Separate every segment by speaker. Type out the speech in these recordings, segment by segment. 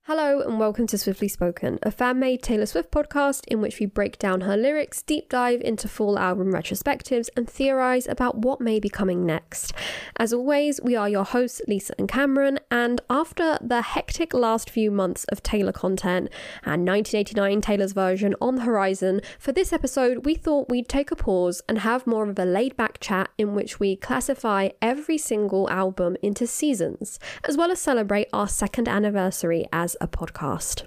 Speaker 1: Hello and welcome to Swiftly Spoken, a fan-made Taylor Swift podcast in which we break down her lyrics, deep dive into full album retrospectives, and theorise about what may be coming next. As always, we are your hosts, Lisa and Cameron, and after the hectic last few months of Taylor content and 1989 Taylor's version on the horizon, for this episode we thought we'd take a pause and have more of a laid-back chat in which we classify every single album into seasons, as well as celebrate our second anniversary as a podcast.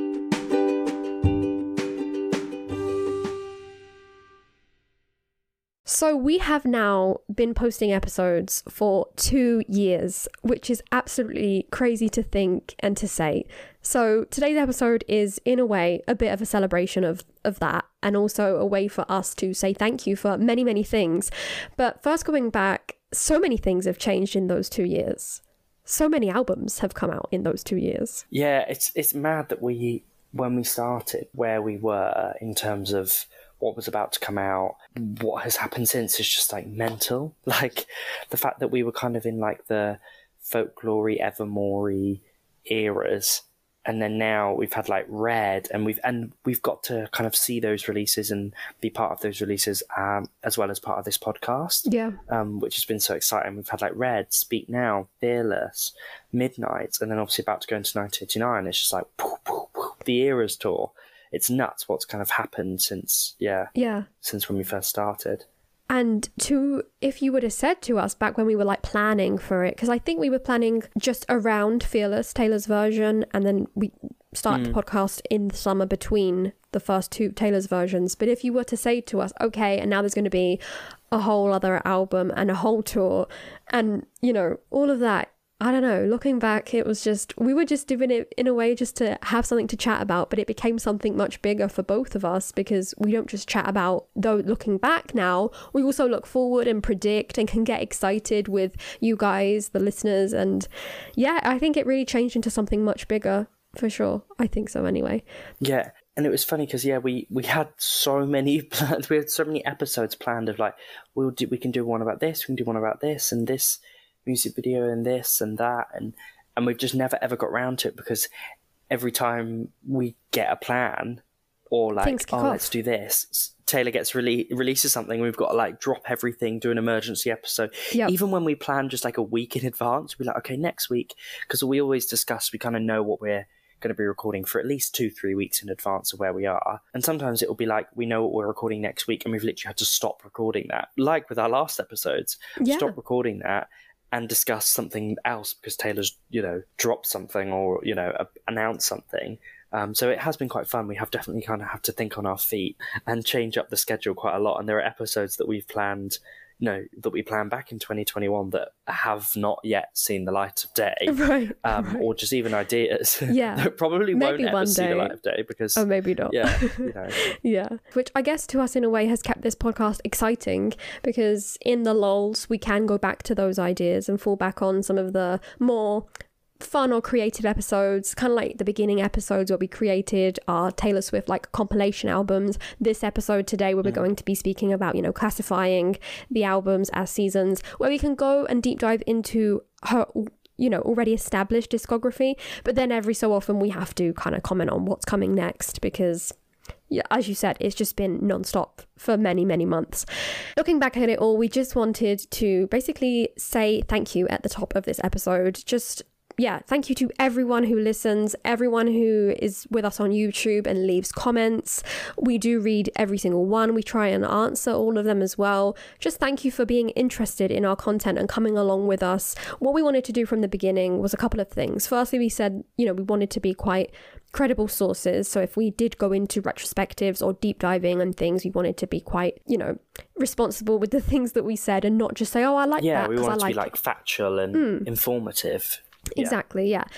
Speaker 1: So we have now been posting episodes for 2 years, which is absolutely crazy to think and to say. So today's episode is, in a way, a bit of a celebration of that, and also a way for us to say thank you for many, many things. But first, going back, so many things have changed in those 2 years. So many albums have come out in those 2 years.
Speaker 2: Yeah, it's mad that when we started, where we were in terms of what was about to come out, what has happened since is just like mental. Like the fact that we were kind of in like the folklore-y, evermore-y eras, and then now we've had like Red, and we've got to kind of see those releases and be part of those releases, as well as part of this podcast.
Speaker 1: Yeah.
Speaker 2: Which has been so exciting. We've had like Red, Speak Now, Fearless, Midnight, and then obviously about to go into 1989. It's just like poof, poof, poof, the Eras tour. It's nuts what's kind of happened since when we first started.
Speaker 1: And if you would have said to us back when we were like planning for it, because I think we were planning just around Fearless, Taylor's version, and then we started the podcast in the summer between the first two Taylor's versions. But if you were to say to us, okay, and now there's going to be a whole other album and a whole tour and, you know, all of that, I don't know, looking back, it was just, we were just doing it in a way just to have something to chat about, but it became something much bigger for both of us because we don't just chat about, though looking back now, we also look forward and predict and can get excited with you guys, the listeners. And yeah, I think it really changed into something much bigger for sure. I think so anyway.
Speaker 2: Yeah. And it was funny because, we had so many plans. We had so many episodes planned of like, we can do one about this, we can do one about this and this music video and this and that, and we've just never ever got round to it because every time we get a plan or like, let's do this, Taylor gets releases something, we've got to like drop everything, do an emergency episode. Yep. Even when we plan just like a week in advance, we're like, okay, next week, because we always discuss, we kind of know what we're going to be recording for at least 2-3 weeks in advance of where we are, and sometimes it will be like we know what we're recording next week and we've literally had to stop recording that, like with our last episodes. Stop recording that and discuss something else because Taylor's, dropped something or, announced something. So it has been quite fun. We have definitely kind of have to think on our feet and change up the schedule quite a lot. And there are episodes that we've planned, that we planned back in 2021 that have not yet seen the light of day.
Speaker 1: Right.
Speaker 2: Or just even ideas
Speaker 1: that
Speaker 2: probably
Speaker 1: maybe
Speaker 2: won't ever see the light of day because...
Speaker 1: Oh, maybe not.
Speaker 2: Yeah.
Speaker 1: Yeah. Which I guess to us in a way has kept this podcast exciting because in the lulls we can go back to those ideas and fall back on some of the more fun or creative episodes, kind of like the beginning episodes where we created our Taylor Swift like compilation albums. This episode today where we're going to be speaking about, classifying the albums as seasons, where we can go and deep dive into her already established discography, but then every so often we have to kind of comment on what's coming next because as you said, it's just been non-stop for many, many months. Looking back at it all, we just wanted to basically say thank you at the top of this episode. Thank you to everyone who listens, everyone who is with us on YouTube and leaves comments. We do read every single one. We try and answer all of them as well. Just thank you for being interested in our content and coming along with us. What we wanted to do from the beginning was a couple of things. Firstly, we said, we wanted to be quite credible sources. So if we did go into retrospectives or deep diving and things, we wanted to be quite, responsible with the things that we said and not just say, oh, I like that.
Speaker 2: Yeah, we wanted to be like factual and informative.
Speaker 1: Exactly, yeah.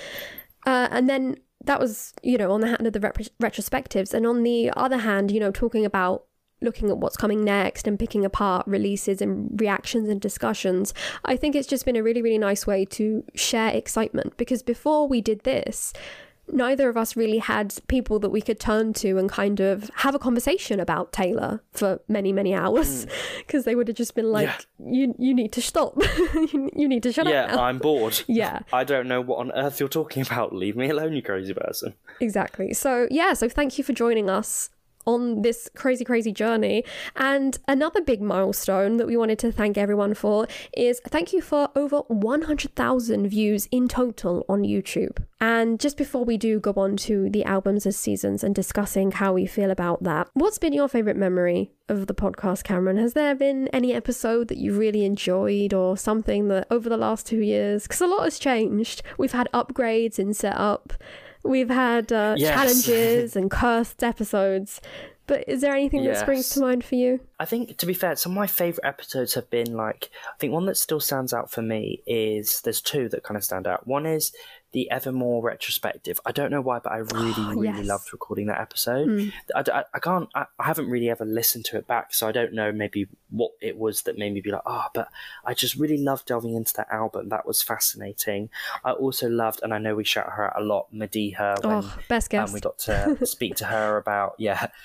Speaker 1: And then that was, on the hand of the retrospectives. And on the other hand, talking about looking at what's coming next and picking apart releases and reactions and discussions. I think it's just been a really, really nice way to share excitement because before we did this, neither of us really had people that we could turn to and kind of have a conversation about Taylor for many, many hours, because they would have just been like, you need to stop. you need to shut up now.
Speaker 2: I'm bored.
Speaker 1: Yeah.
Speaker 2: I don't know what on earth you're talking about. Leave me alone, you crazy person.
Speaker 1: Exactly. So thank you for joining us on this crazy, crazy journey. And another big milestone that we wanted to thank everyone for is thank you for over 100,000 views in total on YouTube. And just before we do go on to the albums as seasons and discussing how we feel about that, what's been your favourite memory of the podcast, Cameron? Has there been any episode that you really enjoyed, or something that over the last 2 years, because a lot has changed. We've had upgrades in setup. We've had challenges and cursed episodes. But is there anything that springs to mind for you?
Speaker 2: I think, to be fair, some of my favourite episodes have been like, I think one that still stands out for me is, there's two that kind of stand out. One is the Evermore retrospective. I don't know why, but I really loved recording that episode. I haven't really ever listened to it back, so I don't know maybe what it was that made me be like, but I just really loved delving into that album. That was fascinating. I also loved, and I know we shout her out a lot, Mediha, when
Speaker 1: best guest.
Speaker 2: We got to speak to her about,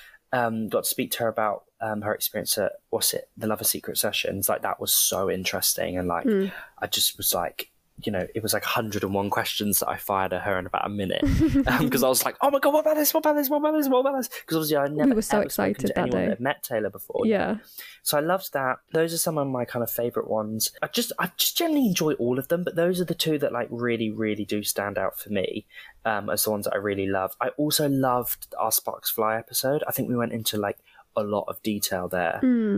Speaker 2: her experience at, the Lover Secret Sessions. Like, that was so interesting, and like I just was like, it was like 101 questions that I fired at her in about a minute, because I was like, oh my god, what about this, because obviously I never
Speaker 1: we were so excited
Speaker 2: to anyone that had met Taylor before. So I loved that. Those are some of my kind of favourite ones. I just generally enjoy all of them, but those are the two that like really do stand out for me as the ones that I really love. I also loved our Sparks Fly episode. I think we went into like a lot of detail there.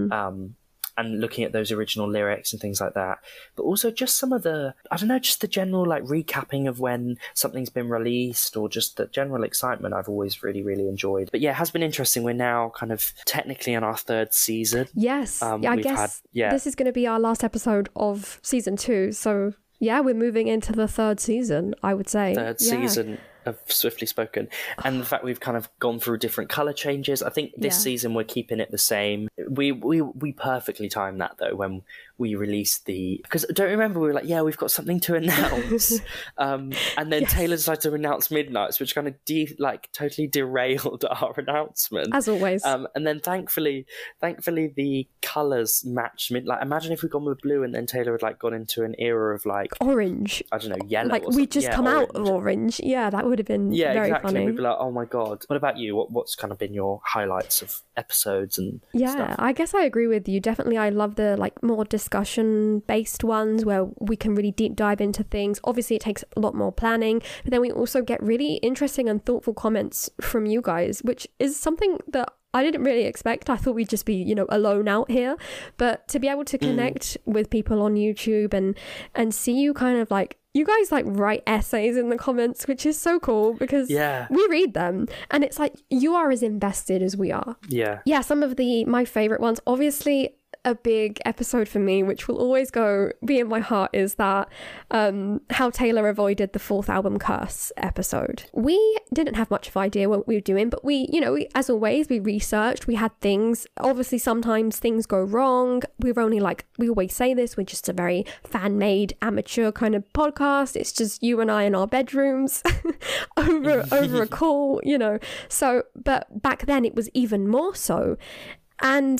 Speaker 2: And looking at those original lyrics and things like that. But also just some of the, just the general like recapping of when something's been released, or just the general excitement I've always really enjoyed. But yeah, it has been interesting. We're now kind of technically in our third season.
Speaker 1: Yes. I guess this is going to be our last episode of season 2. So yeah, we're moving into the third season, I would say.
Speaker 2: Third season of Swiftly Spoken. And the fact we've kind of gone through different colour changes. I think this season we're keeping it the same. We perfectly timed that though, when we released because don't remember, we were like, we've got something to announce. And then Taylor decided to announce Midnights, which kind of totally derailed our announcement.
Speaker 1: As always.
Speaker 2: And then thankfully the colours matched. Like, imagine if we'd gone with blue and then Taylor had like gone into an era of like
Speaker 1: orange.
Speaker 2: I don't know, yellow.
Speaker 1: Like, we just come out of orange. Yeah, that would have been very funny.
Speaker 2: We'd be like, oh my god. What about you? What's kind of been your highlights of episodes and stuff?
Speaker 1: I guess I agree with you. Definitely, I love the like more discussion based ones where we can really deep dive into things. Obviously, it takes a lot more planning, but then we also get really interesting and thoughtful comments from you guys, which is something that I didn't really expect. I thought we'd just be, alone out here. But to be able to connect with people on YouTube and see you kind of like, you guys like write essays in the comments, which is so cool, because we read them and it's like you are as invested as we are. Yeah, some of my favorite ones, obviously a big episode for me, which will always be in my heart, is that how Taylor avoided the 4th album curse episode. We didn't have much of an idea what we were doing, but we as always, we researched, we had things. Obviously, sometimes things go wrong. We always say this, we're just a very fan-made, amateur kind of podcast. It's just you and I in our bedrooms over a call, So, but back then it was even more so. And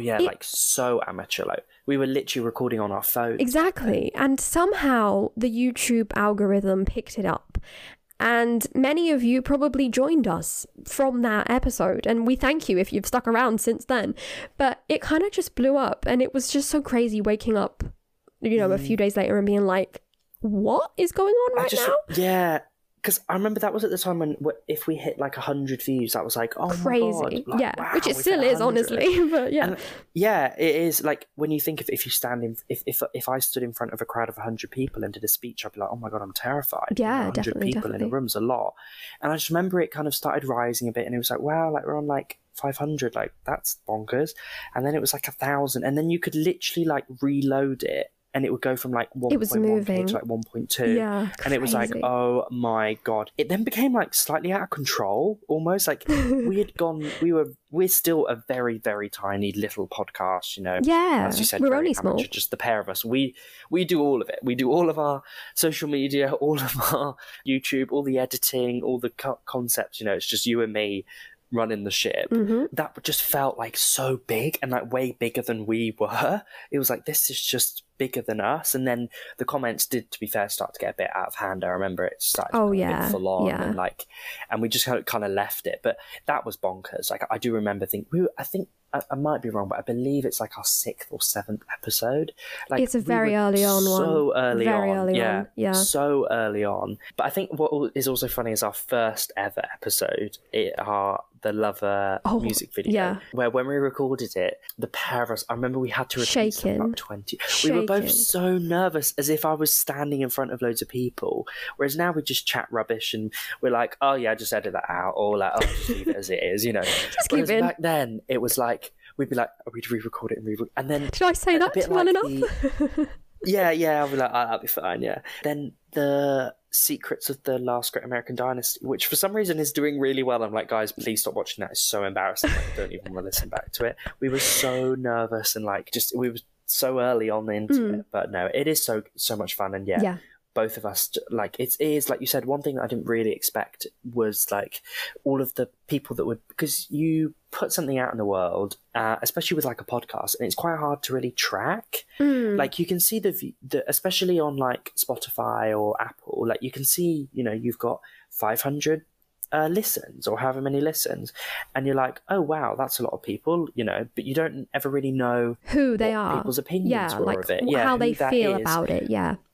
Speaker 2: so amateur, like we were literally recording on our phone.
Speaker 1: Exactly. And somehow the YouTube algorithm picked it up, and many of you probably joined us from that episode, and we thank you if you've stuck around since then. But it kind of just blew up, and it was just so crazy waking up a few days later and being like, what is going on now?
Speaker 2: Because I remember that was at the time when if we hit like 100 views, that was like, oh
Speaker 1: crazy.
Speaker 2: My god. Like, wow,
Speaker 1: which it still is, honestly. But
Speaker 2: and, it is. Like, when you think of if you stand in, if I stood in front of a crowd of 100 people and did a speech, I'd be like, oh my god, I'm terrified.
Speaker 1: Yeah,
Speaker 2: 100
Speaker 1: definitely,
Speaker 2: people in a room's a lot. And I just remember it kind of started rising a bit, and it was like, wow, like we're on like 500, like that's bonkers. And then it was like 1,000, and then you could literally like reload it and it would go from like
Speaker 1: It was
Speaker 2: 1.1k
Speaker 1: moving.
Speaker 2: to like 1.2.
Speaker 1: Yeah,
Speaker 2: And it was like,
Speaker 1: crazy.
Speaker 2: oh my God. It then became like slightly out of control, almost like we're still a very, very tiny little podcast, you know.
Speaker 1: Yeah,
Speaker 2: As you said,
Speaker 1: we're
Speaker 2: very
Speaker 1: only small.
Speaker 2: amateur, just the pair of us. We do all of it. We do all of our social media, all of our YouTube, all the editing, all the concepts, you know, it's just you and me running the ship. That just felt like so big and like way bigger than we were. It was like, this is just bigger than us. And then the comments did, to be fair, start to get a bit out of hand. I remember it started to get a bit full on, and we just kind of left it. But that was bonkers. Like, I do remember thinking, I might be wrong, but I believe it's like our 6th or 7th episode. Like,
Speaker 1: It's a very early on one.
Speaker 2: So early on.
Speaker 1: Very early on. Yeah.
Speaker 2: So early on. But I think what is also funny is our first ever episode, the Lover music video, where when we recorded it, the pair of us, I remember we had to repeat something
Speaker 1: Shaking.
Speaker 2: like 20. We were both so nervous, as if I was standing in front of loads of people. Whereas now we just chat rubbish and we're like, oh yeah, just edit that out, or like, oh, just leave it as it is, you know.
Speaker 1: Whereas
Speaker 2: back then, it was like, we'd be like, oh, we'd re-record it and then
Speaker 1: Did I say that well enough?
Speaker 2: Yeah, I'll be like, oh, that'll be fine, yeah. Then the Secrets of the Last Great American Dynasty, which for some reason is doing really well. I'm like, guys, please stop watching that. It's so embarrassing. Like, I don't even want to listen back to it. We were so nervous and like, we were so early on into it. But no, it is so much fun. And yeah. Both of us, like, it is, like you said, one thing I didn't really expect was like all of the people that would, because you put something out in the world, especially with like a podcast, and it's quite hard to really track. Like, you can see the especially on like Spotify or Apple, like you can see, you know, you've got 500 listens or however many listens, and you're like, oh wow, that's a lot of people, you know, but you don't ever really know
Speaker 1: who they are,
Speaker 2: people's opinions were
Speaker 1: like
Speaker 2: of it,
Speaker 1: how they feel about it.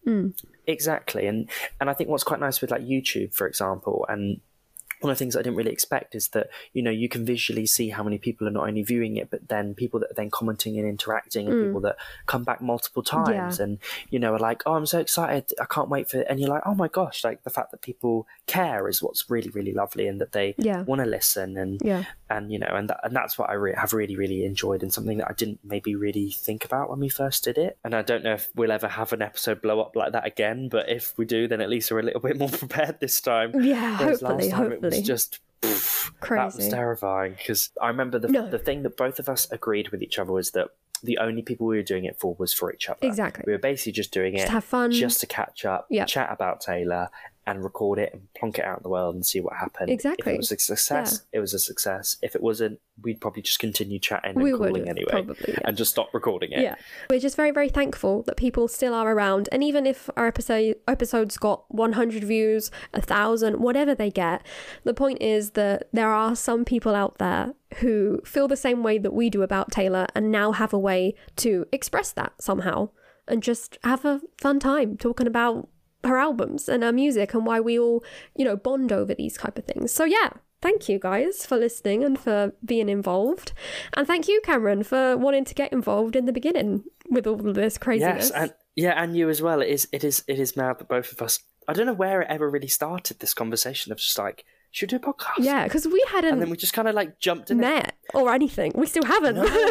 Speaker 2: Exactly. And I think what's quite nice with like YouTube, for example, and one of the things I didn't really expect is that, you know, you can visually see how many people are not only viewing it, but then people that are then commenting and interacting, and people that come back multiple times and, you know, are like, oh, I'm so excited, I can't wait for it. And you're like, oh my gosh, like the fact that people care is what's really, really lovely, and that they want to listen and, you know, and that's what I have really, really enjoyed, and something that I didn't maybe really think about when we first did it. And I don't know if we'll ever have an episode blow up like that again, but if we do, then at least we're a little bit more prepared this time.
Speaker 1: Yeah, hopefully.
Speaker 2: It was just crazy. That was terrifying, because I remember the thing that both of us agreed with each other was that the only people we were doing it for was for each other.
Speaker 1: Exactly.
Speaker 2: We were basically just doing it
Speaker 1: to have fun,
Speaker 2: just to catch up, chat about Taylor, and record it and plonk it out in the world and see what happened.
Speaker 1: Exactly.
Speaker 2: If it was a success, it was a success. If it wasn't, we'd probably just continue chatting and calling anyway, and just stop recording it.
Speaker 1: Yeah. We're just very, very thankful that people still are around. And even if our episodes got 100 views, 1,000, whatever they get, the point is that there are some people out there who feel the same way that we do about Taylor, and now have a way to express that somehow and just have a fun time talking about her albums and her music, and why we all, you know, bond over these type of things. So yeah, thank you guys for listening and for being involved, and thank you, Cameron, for wanting to get involved in the beginning with all of this craziness.
Speaker 2: Yes, and you as well. It is mad that both of us, I don't know where it ever really started, this conversation of just like, should we do a podcast?
Speaker 1: Yeah, because we hadn't,
Speaker 2: and then we just kind of like jumped in
Speaker 1: met or anything. We still haven't.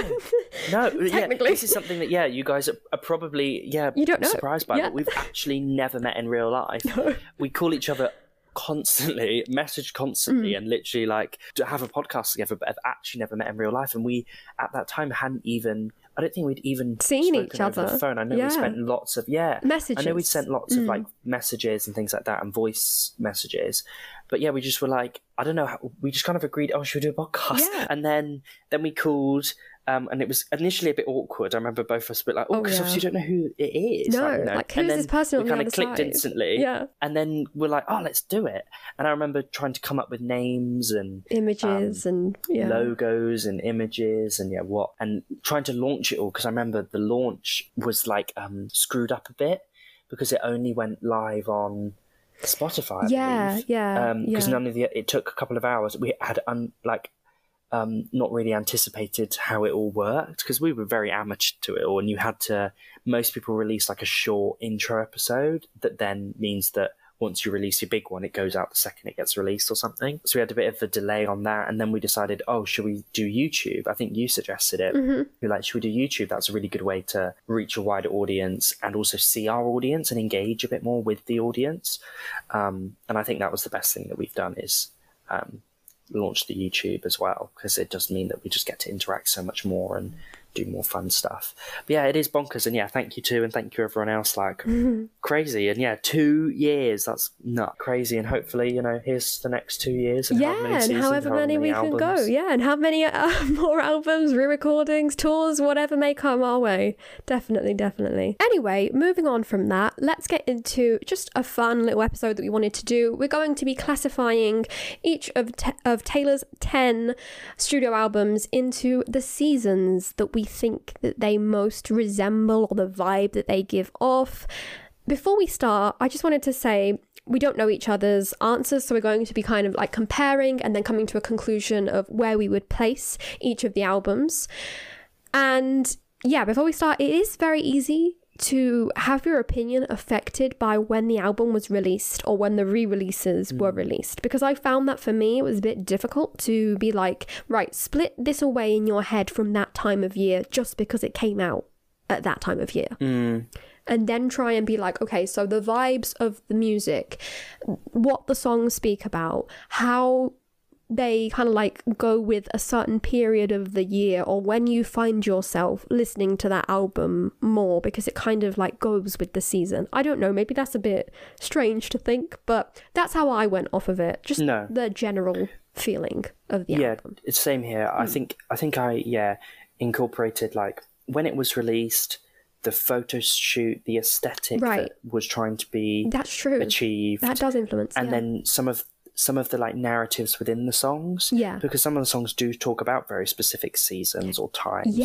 Speaker 2: No,
Speaker 1: technically.
Speaker 2: This is something that you guys are probably
Speaker 1: you don't know.
Speaker 2: surprised by, but we've actually never met in real life. No. We call each other constantly, message constantly, and literally like to have a podcast together, but have actually never met in real life. And we at that time hadn't even, I don't think we'd even
Speaker 1: seen each other
Speaker 2: over the phone. I know we spent lots of
Speaker 1: messages.
Speaker 2: I know we'd sent lots of like messages and things like that, and voice messages. But we just were like, I don't know, we just kind of agreed, oh, should we do a podcast? Yeah. And then we called, and it was initially a bit awkward. I remember both of us a bit like, because obviously you don't know who it is.
Speaker 1: No, like who's this person on the other side? We kind of clicked
Speaker 2: instantly.
Speaker 1: Yeah.
Speaker 2: And then we're like, oh, let's do it. And I remember trying to come up with names and
Speaker 1: images and
Speaker 2: logos and images and and trying to launch it all, because I remember the launch was like screwed up a bit, because it only went live on Spotify, I believe. Because none of it took a couple of hours. We had not really anticipated how it all worked, because we were very amateur to it all, and most people release like a short intro episode that then means that once you release your big one, it goes out the second it gets released or something. So we had a bit of a delay on that, and then we decided, should we do YouTube? I think you suggested it. We're like, should we do YouTube? That's a really good way to reach a wider audience and also see our audience and engage a bit more with the audience. And I think that was the best thing that we've done, is launch the YouTube as well, because it does mean that we just get to interact so much more and do more fun stuff. But yeah, it is bonkers, and yeah, thank you too, and thank you everyone else. Like, crazy, and yeah, 2 years, that's not crazy, and hopefully, here's the next 2 years, and how many seasons,
Speaker 1: however many we
Speaker 2: albums.
Speaker 1: can go, and how many more albums, re-recordings, tours, whatever may come our way. Definitely. Anyway, moving on from that, let's get into just a fun little episode that we wanted to do. We're going to be classifying each of Taylor's 10 studio albums into the seasons that we think that they most resemble, or the vibe that they give off. Before we start, I just wanted to say we don't know each other's answers, so we're going to be kind of like comparing and then coming to a conclusion of where we would place each of the albums. And yeah, before we start, it is very easy to have your opinion affected by when the album was released or when the re-releases were released, because I found that for me it was a bit difficult to be like, right, split this away in your head from that time of year just because it came out at that time of year, and then try and be like, okay, so the vibes of the music, what the songs speak about, how they kind of like go with a certain period of the year, or when you find yourself listening to that album more because it kind of like goes with the season. I don't know, maybe that's a bit strange to think, but that's how I went off of it. Just the general feeling of the album.
Speaker 2: It's same here. I think I incorporated, like, when it was released, the photo shoot, the aesthetic that was trying to be achieved. That does influence. And then some of the like narratives within the songs, because some of the songs do talk about very specific seasons or times,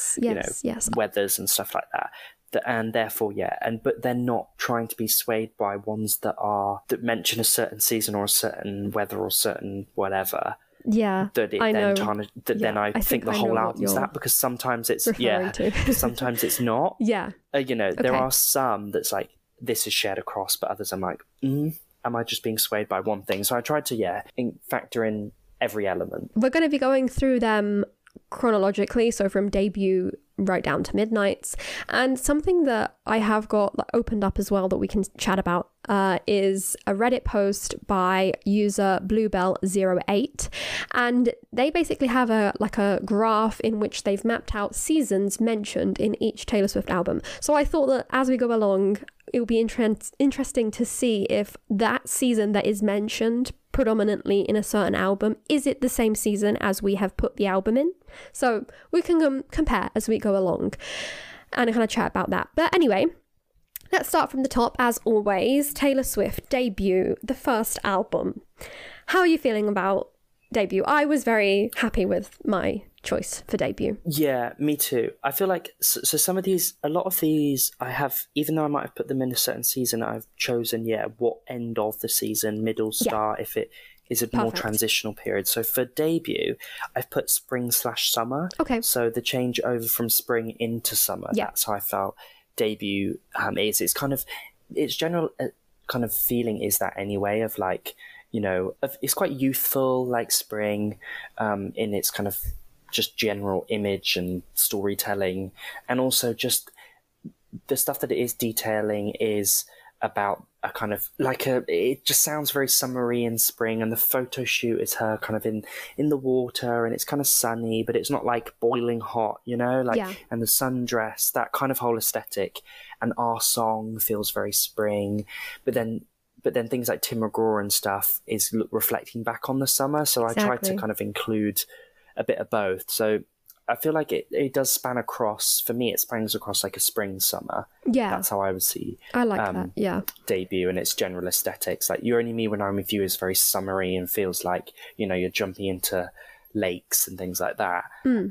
Speaker 2: or weathers and stuff like that. And therefore, but they're not trying to be swayed by ones that mention a certain season or a certain weather or certain whatever.
Speaker 1: Yeah,
Speaker 2: that it
Speaker 1: I
Speaker 2: then
Speaker 1: know.
Speaker 2: Then I think the whole album's that, because sometimes it's sometimes it's not. There are some that's like, this is shared across, but others I'm like, am I just being swayed by one thing? So I tried to factor in every element.
Speaker 1: We're going to be going through them chronologically, so from debut right down to Midnights. And something that I have got opened up as well that we can chat about is a Reddit post by user Bluebell08, and they basically have a graph in which they've mapped out seasons mentioned in each Taylor Swift album. So I thought that as we go along, it will be interesting to see if that season that is mentioned predominantly in a certain album, is it the same season as we have put the album in? So we can compare as we go along and kind of chat about that. But anyway, let's start from the top as always. Taylor Swift debut, the first album. How are you feeling about debut? I was very happy with my choice for debut.
Speaker 2: Yeah, me too. I feel like so some of these, a lot of these I have, even though I might have put them in a certain season, I've chosen what end of the season, middle, start, if it is a more transitional period. So for debut, I've put spring/summer.
Speaker 1: Okay.
Speaker 2: So the change over from spring into summer. That's how I felt debut is. It's kind of, its general kind of feeling is that anyway, of like, it's quite youthful, like spring, in its kind of just general image and storytelling, and also just the stuff that it is detailing is about a kind of like it just sounds very summery in spring, and the photo shoot is her kind of in the water, and it's kind of sunny, but it's not like boiling hot, and the sundress, that kind of whole aesthetic. And our song feels very spring, but then things like Tim McGraw and stuff is reflecting back on the summer. So I tried to kind of include a bit of both. So I feel like it does span across, for me, it spans across like a spring, summer.
Speaker 1: Yeah.
Speaker 2: That's how I would see
Speaker 1: I like that, yeah.
Speaker 2: Debut and its general aesthetics. Like You Only Me When I'm With You is very summery and feels like, you're jumping into lakes and things like that.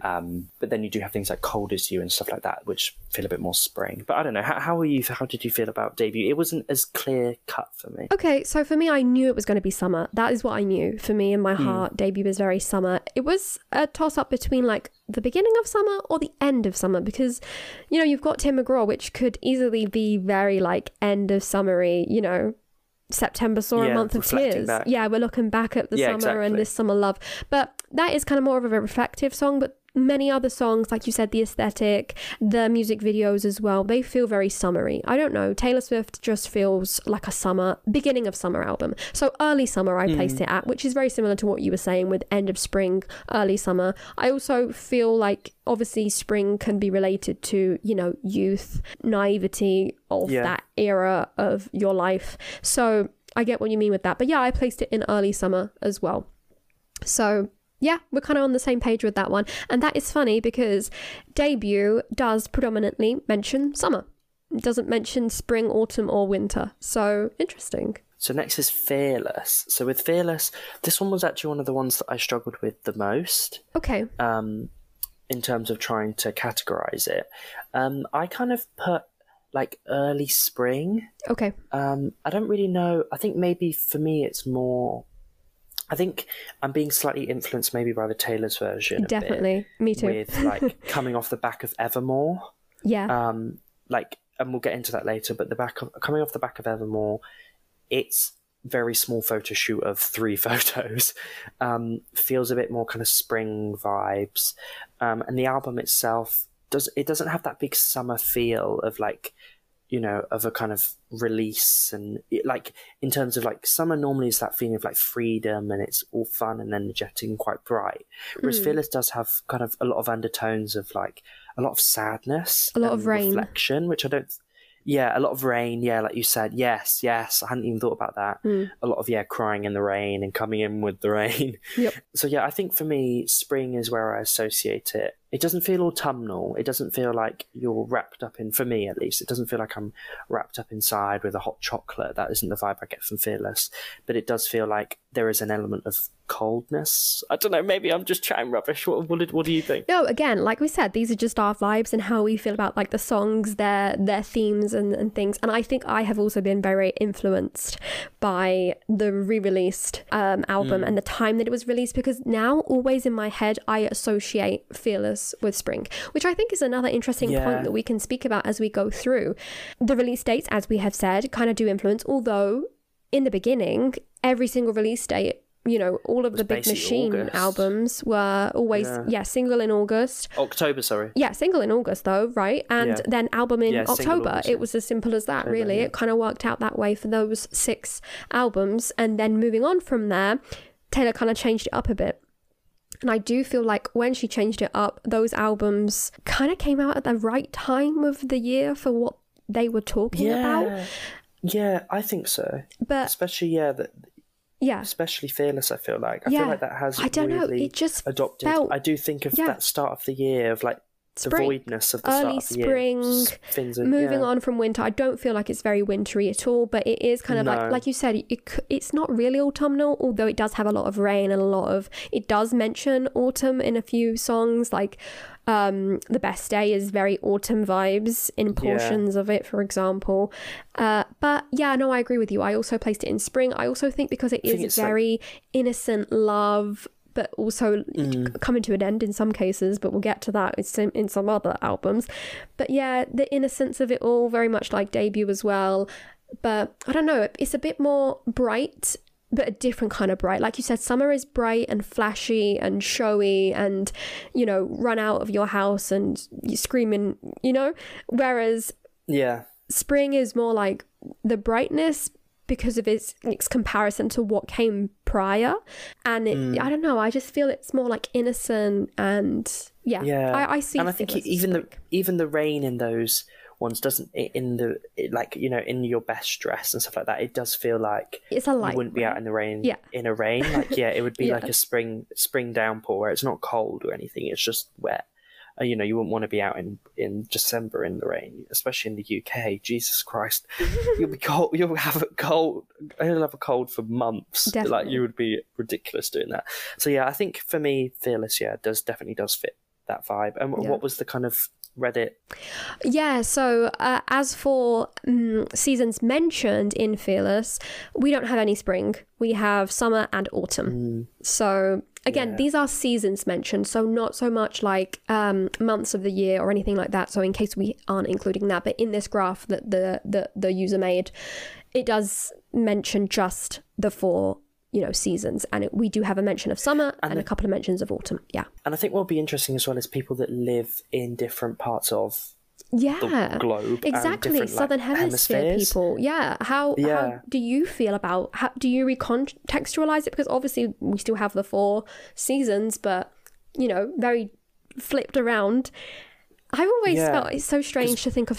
Speaker 2: But then you do have things like Cold As You and stuff like that, which feel a bit more spring. But I don't know, how did you feel about debut? It wasn't as clear cut for me.
Speaker 1: Okay, so for me, I knew it was going to be summer. That is what I knew. For me, in my heart, debut was very summer. It was a toss up between like the beginning of summer or the end of summer, because you've got Tim McGraw, which could easily be very like end of summery, September saw a month of
Speaker 2: reflecting
Speaker 1: tears.
Speaker 2: back.
Speaker 1: Yeah, we're looking back at the summer
Speaker 2: exactly.
Speaker 1: and this summer love. But that is kind of more of a reflective song. But many other songs, like you said, the aesthetic, the music videos as well, they feel very summery. I don't know. Taylor Swift just feels like a beginning of summer album. So early summer I placed it at, which is very similar to what you were saying with end of spring, early summer. I also feel like obviously spring can be related to, you know, youth, naivety of that era of your life. So I get what you mean with that. But yeah, I placed it in early summer as well. So yeah, we're kind of on the same page with that one. And that is funny because Debut does predominantly mention summer. It doesn't mention spring, autumn or winter. So interesting.
Speaker 2: So next is Fearless. So with Fearless, this one was actually one of the ones that I struggled with the most.
Speaker 1: Okay.
Speaker 2: In terms of trying to categorize it. I kind of put like early spring.
Speaker 1: Okay.
Speaker 2: I don't really know. I think maybe for me it's more... I think I'm being slightly influenced maybe by the Taylor's version.
Speaker 1: Definitely. Me too.
Speaker 2: With like coming off the back of Evermore.
Speaker 1: Yeah.
Speaker 2: Like, and we'll get into that later, but coming off the back of Evermore, it's very small photo shoot of 3 photos. Feels a bit more kind of spring vibes. And the album itself doesn't have that big summer feel of like, you know, of a kind of release and like in terms of like summer normally is that feeling of like freedom and it's all fun and energetic and quite bright. Whereas Fearless does have kind of a lot of undertones of like a lot of sadness,
Speaker 1: a lot of rain,
Speaker 2: reflection, which I don't. Yeah, a lot of rain. Yeah, like you said. Yes. I hadn't even thought about that. A lot of crying in the rain and coming in with the rain.
Speaker 1: Yep.
Speaker 2: So yeah, I think for me, spring is where I associate it. It doesn't feel autumnal. It doesn't feel like you're wrapped up in, for me at least, it doesn't feel like I'm wrapped up inside with a hot chocolate. That isn't the vibe I get from Fearless. But it does feel like there is an element of coldness. I don't know, maybe I'm just chatting rubbish. What do you think?
Speaker 1: No, again, like we said, these are just our vibes and how we feel about like the songs, their themes and things. And I think I have also been very influenced by the re-released album and the time that it was released, because now always in my head I associate Fearless with spring, which I think is another interesting point that we can speak about as we go through. The release dates, as we have said, kind of do influence, although in the beginning every single release date, you know, all of the Big Machine
Speaker 2: August.
Speaker 1: Albums were always single in August.
Speaker 2: October, sorry.
Speaker 1: Yeah, single in August though, right? And then album in October.
Speaker 2: August,
Speaker 1: it was as simple as that, really. It kind of worked out that way for those 6 albums. And then moving on from there, Taylor kind of changed it up a bit. And I do feel like when she changed it up, those albums kind of came out at the right time of the year for what they were talking about.
Speaker 2: Yeah, I think so.
Speaker 1: But
Speaker 2: especially, especially Fearless, I feel like. I feel like that has really
Speaker 1: it just
Speaker 2: adopted. I do think of that start of the year of like
Speaker 1: spring,
Speaker 2: the voidness of the
Speaker 1: early
Speaker 2: start of the
Speaker 1: spring, moving on from winter. I don't feel like it's very wintry at all, but it is kind of like you said, it's not really autumnal, although it does have a lot of rain and it does mention autumn in a few songs, like The Best Day is very autumn vibes in portions of it, for example. But yeah, no, I agree with you. I also placed it in spring. I also think because it is very innocent love, but also coming to an end in some cases, but we'll get to that in some other albums. But yeah, the innocence of it all, very much like Debut as well. But I don't know, it's a bit more bright, but a different kind of bright. Like you said, summer is bright and flashy and showy and, you know, run out of your house and you're screaming, you know? Whereas spring is more like the brightness, because of its comparison to what came prior. And I don't know, I just feel it's more like innocent and I see.
Speaker 2: And I think even the rain in those ones doesn't, in your best dress and stuff like that, it does feel like
Speaker 1: it's a light
Speaker 2: you wouldn't be out in the rain in a rain. Like it would be like a spring downpour where it's not cold or anything, it's just wet. You wouldn't want to be out in December in the rain, especially in the UK. Jesus Christ, you'll be cold. You'll have a cold. You'll have a cold for months.
Speaker 1: Definitely.
Speaker 2: Like you would be ridiculous doing that. So yeah, I think for me, Fearless, definitely does fit that vibe. And what was the kind of Reddit?
Speaker 1: Yeah, so as for seasons mentioned in Fearless, we don't have any spring. We have summer and autumn. So again, these are seasons mentioned, so not so much like months of the year or anything like that. So in case we aren't including that, but in this graph that the user made, it does mention just the 4, seasons, and we do have a mention of summer and a couple of mentions of autumn. Yeah.
Speaker 2: And I think what'll be interesting as well is people that live in different parts of the globe.
Speaker 1: Exactly. Southern hemisphere people. Yeah. How do you feel about, how do you recontextualize it? Because obviously we still have the 4 seasons, but, very flipped around. I've always felt it's so strange to think of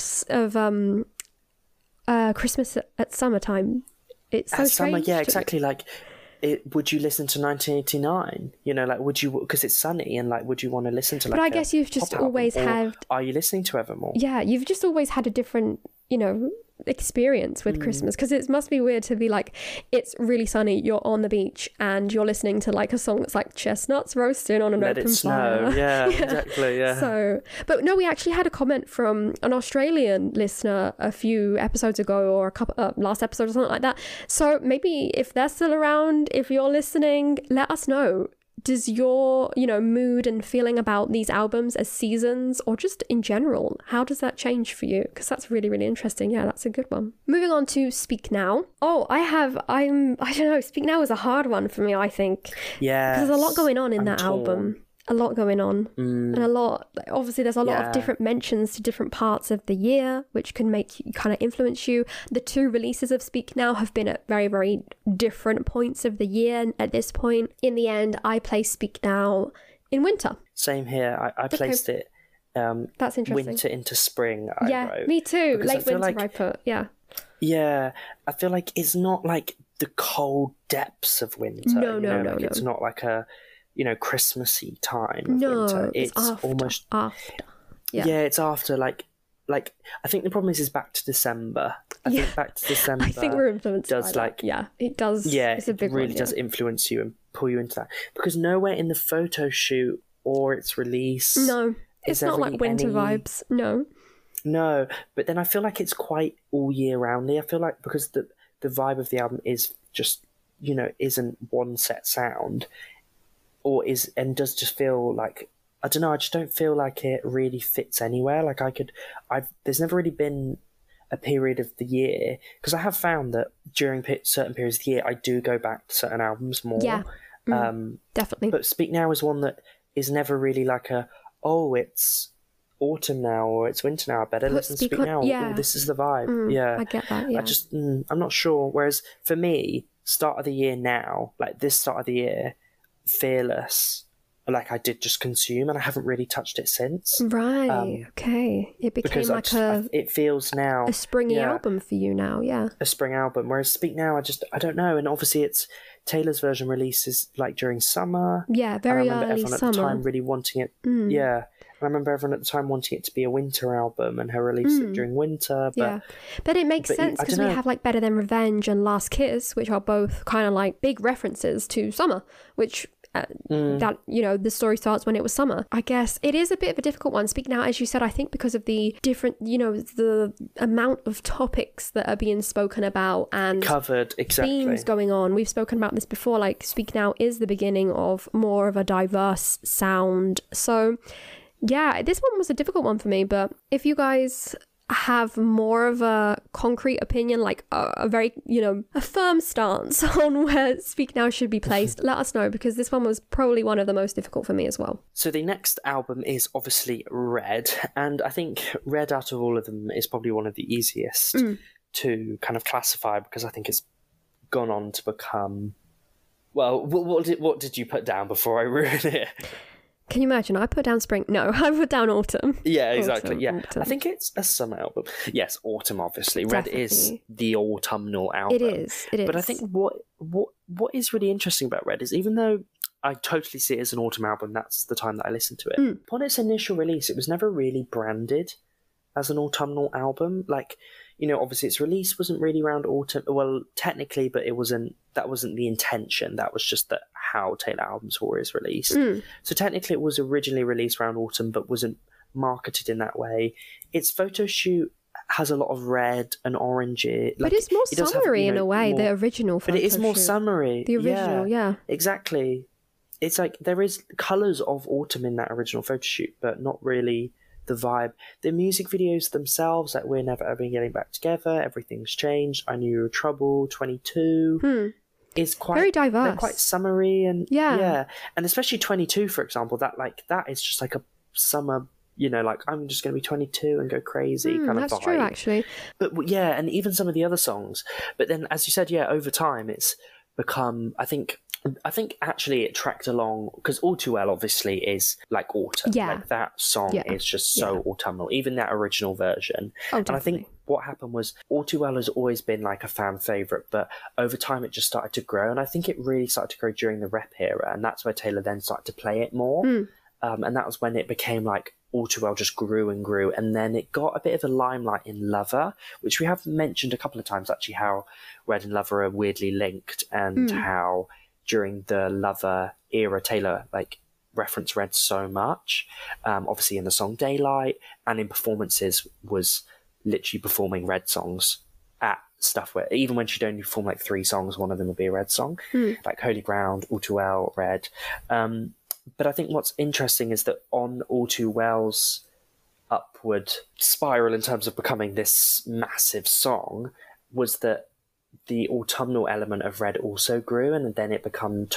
Speaker 1: Christmas at summertime. It's so strange.
Speaker 2: Summer, exactly. Like, would you listen to 1989? Would you, because it's sunny, and would you want to listen to?
Speaker 1: But I guess you've just always had.
Speaker 2: Are you listening to Evermore?
Speaker 1: Yeah, you've just always had a different, experience with Christmas, because it must be weird to be like, it's really sunny, you're on the beach and you're listening to a song that's like chestnuts roasting on an open fire.
Speaker 2: Yeah, exactly. Yeah.
Speaker 1: So, but no, we actually had a comment from an Australian listener a few episodes ago, or a couple last episode or something like that. So maybe if they're still around, if you're listening, let us know. Does your, mood and feeling about these albums as seasons, or just in general, how does that change for you? Because that's really, really interesting. Yeah, that's a good one. Moving on to Speak Now. Oh, I don't know, Speak Now is a hard one for me, I think.
Speaker 2: Yeah.
Speaker 1: Because there's a lot going on in that album. A lot going on. And obviously there's a lot of different mentions to different parts of the year, which can kind of influence you. The 2 releases of Speak Now have been at very, very different points of the year at this point. In the end, I placed Speak Now in winter.
Speaker 2: Same here. I placed it
Speaker 1: that's interesting.
Speaker 2: Winter into spring, I wrote.
Speaker 1: Me too. Late winter I put,
Speaker 2: Yeah, I feel like it's not like the cold depths of winter.
Speaker 1: No.
Speaker 2: It's not like a Christmassy time of winter. It's almost
Speaker 1: after.
Speaker 2: Yeah, it's after. Like I think the problem is back to December. I think back to December.
Speaker 1: I think we're influenced by that. It does.
Speaker 2: Yeah,
Speaker 1: it's a big
Speaker 2: it really does influence you and pull you into that, because nowhere in the photo shoot or its release.
Speaker 1: No, it's not like winter vibes. No,
Speaker 2: but then I feel like it's quite all year roundy. I feel like because the vibe of the album is just isn't one set sound. And does just feel like, I don't know, I just don't feel like it really fits anywhere. Like there's never really been a period of the year, because I have found that during certain periods of the year, I do go back to certain albums more.
Speaker 1: Yeah, definitely.
Speaker 2: But Speak Now is one that is never really like it's autumn now, or it's winter now, I better listen to Speak Now.
Speaker 1: Yeah.
Speaker 2: This is the vibe.
Speaker 1: I get that, yeah.
Speaker 2: I'm not sure. Whereas for me, start of the year now, like this start of the year, Fearless, like I did just consume, and I haven't really touched it since.
Speaker 1: Right. Okay. It became like
Speaker 2: it feels now
Speaker 1: a springy album for you now. Yeah.
Speaker 2: A spring album. Whereas Speak Now, I don't know. And obviously, it's Taylor's version releases like during summer.
Speaker 1: Yeah, very early
Speaker 2: everyone
Speaker 1: summer.
Speaker 2: At the time really wanting it. Yeah. And I remember everyone at the time wanting it to be a winter album, and her release it during winter.
Speaker 1: But it makes sense, because we have like Better Than Revenge and Last Kiss, which are both kind of like big references to summer, which that the story starts when it was summer. I guess it is a bit of a difficult one. Speak Now, as you said, I think because of the different the amount of topics that are being spoken about and
Speaker 2: covered,
Speaker 1: themes going on. We've spoken about this before. Like, Speak Now is the beginning of more of a diverse sound. So yeah, this one was a difficult one for me, but if you guys have more of a concrete opinion, like a very, a firm stance on where Speak Now should be placed, let us know, because this one was probably one of the most difficult for me as well.
Speaker 2: So the next album is obviously Red, and I think Red, out of all of them, is probably one of the easiest to kind of classify, because I think it's gone on to become... Well, what did you put down before I ruined it?
Speaker 1: Can you imagine? I put down spring. No, I put down autumn.
Speaker 2: Yeah, exactly.
Speaker 1: Autumn.
Speaker 2: I think it's a summer album. Yes, autumn, obviously.
Speaker 1: Definitely.
Speaker 2: Red is the autumnal album.
Speaker 1: It is.
Speaker 2: But I think what is really interesting about Red is, even though I totally see it as an autumn album, that's the time that I listened to it. Upon its initial release, it was never really branded as an autumnal album. Like, obviously its release wasn't really around autumn. Well, technically, but that wasn't the intention. That was just how Taylor albums were always released. So technically it was originally released around autumn, but wasn't marketed in that way. Its photo shoot has a lot of red and orange.
Speaker 1: But it's more summery in a way, the original photo shoot.
Speaker 2: But it is more summery.
Speaker 1: The original, yeah.
Speaker 2: Exactly. It's like there is colours of autumn in that original photo shoot, but not really the vibe. The music videos themselves, like We're Never Ever Getting Back Together, Everything's Changed, I Knew You Were Trouble, 22, is quite
Speaker 1: very diverse.
Speaker 2: They're quite summery and
Speaker 1: Yeah.
Speaker 2: And especially 22, for example, that is just like a summer, you know, like I'm just going to be 22 and go crazy kind of vibe.
Speaker 1: That's true, actually.
Speaker 2: But yeah, and even some of the other songs. But then, as you said, yeah, over time it's become, I think actually it tracked along, because All Too Well obviously is like autumn.
Speaker 1: Yeah.
Speaker 2: Like that song is just so autumnal, even that original version.
Speaker 1: Oh,
Speaker 2: and I think
Speaker 1: definitely.
Speaker 2: what happened was All Too Well has always been like a fan favourite, but over time it just started to grow. And I think it really started to grow during the rep era. And that's where Taylor then started to play it more. And that was when it became like All Too Well just grew and grew. And then it got a bit of a limelight in Lover, which we have mentioned a couple of times actually, how Red and Lover are weirdly linked, and how during the Lover era, Taylor like referenced Red so much. Obviously in the song Daylight, and in performances was literally performing Red songs at stuff where even when she'd only perform like 3 songs, one of them would be a Red song, like Holy Ground, All Too Well, Red. But I think what's interesting is that on All Too Well's upward spiral in terms of becoming this massive song was that the autumnal element of Red also grew, and then it became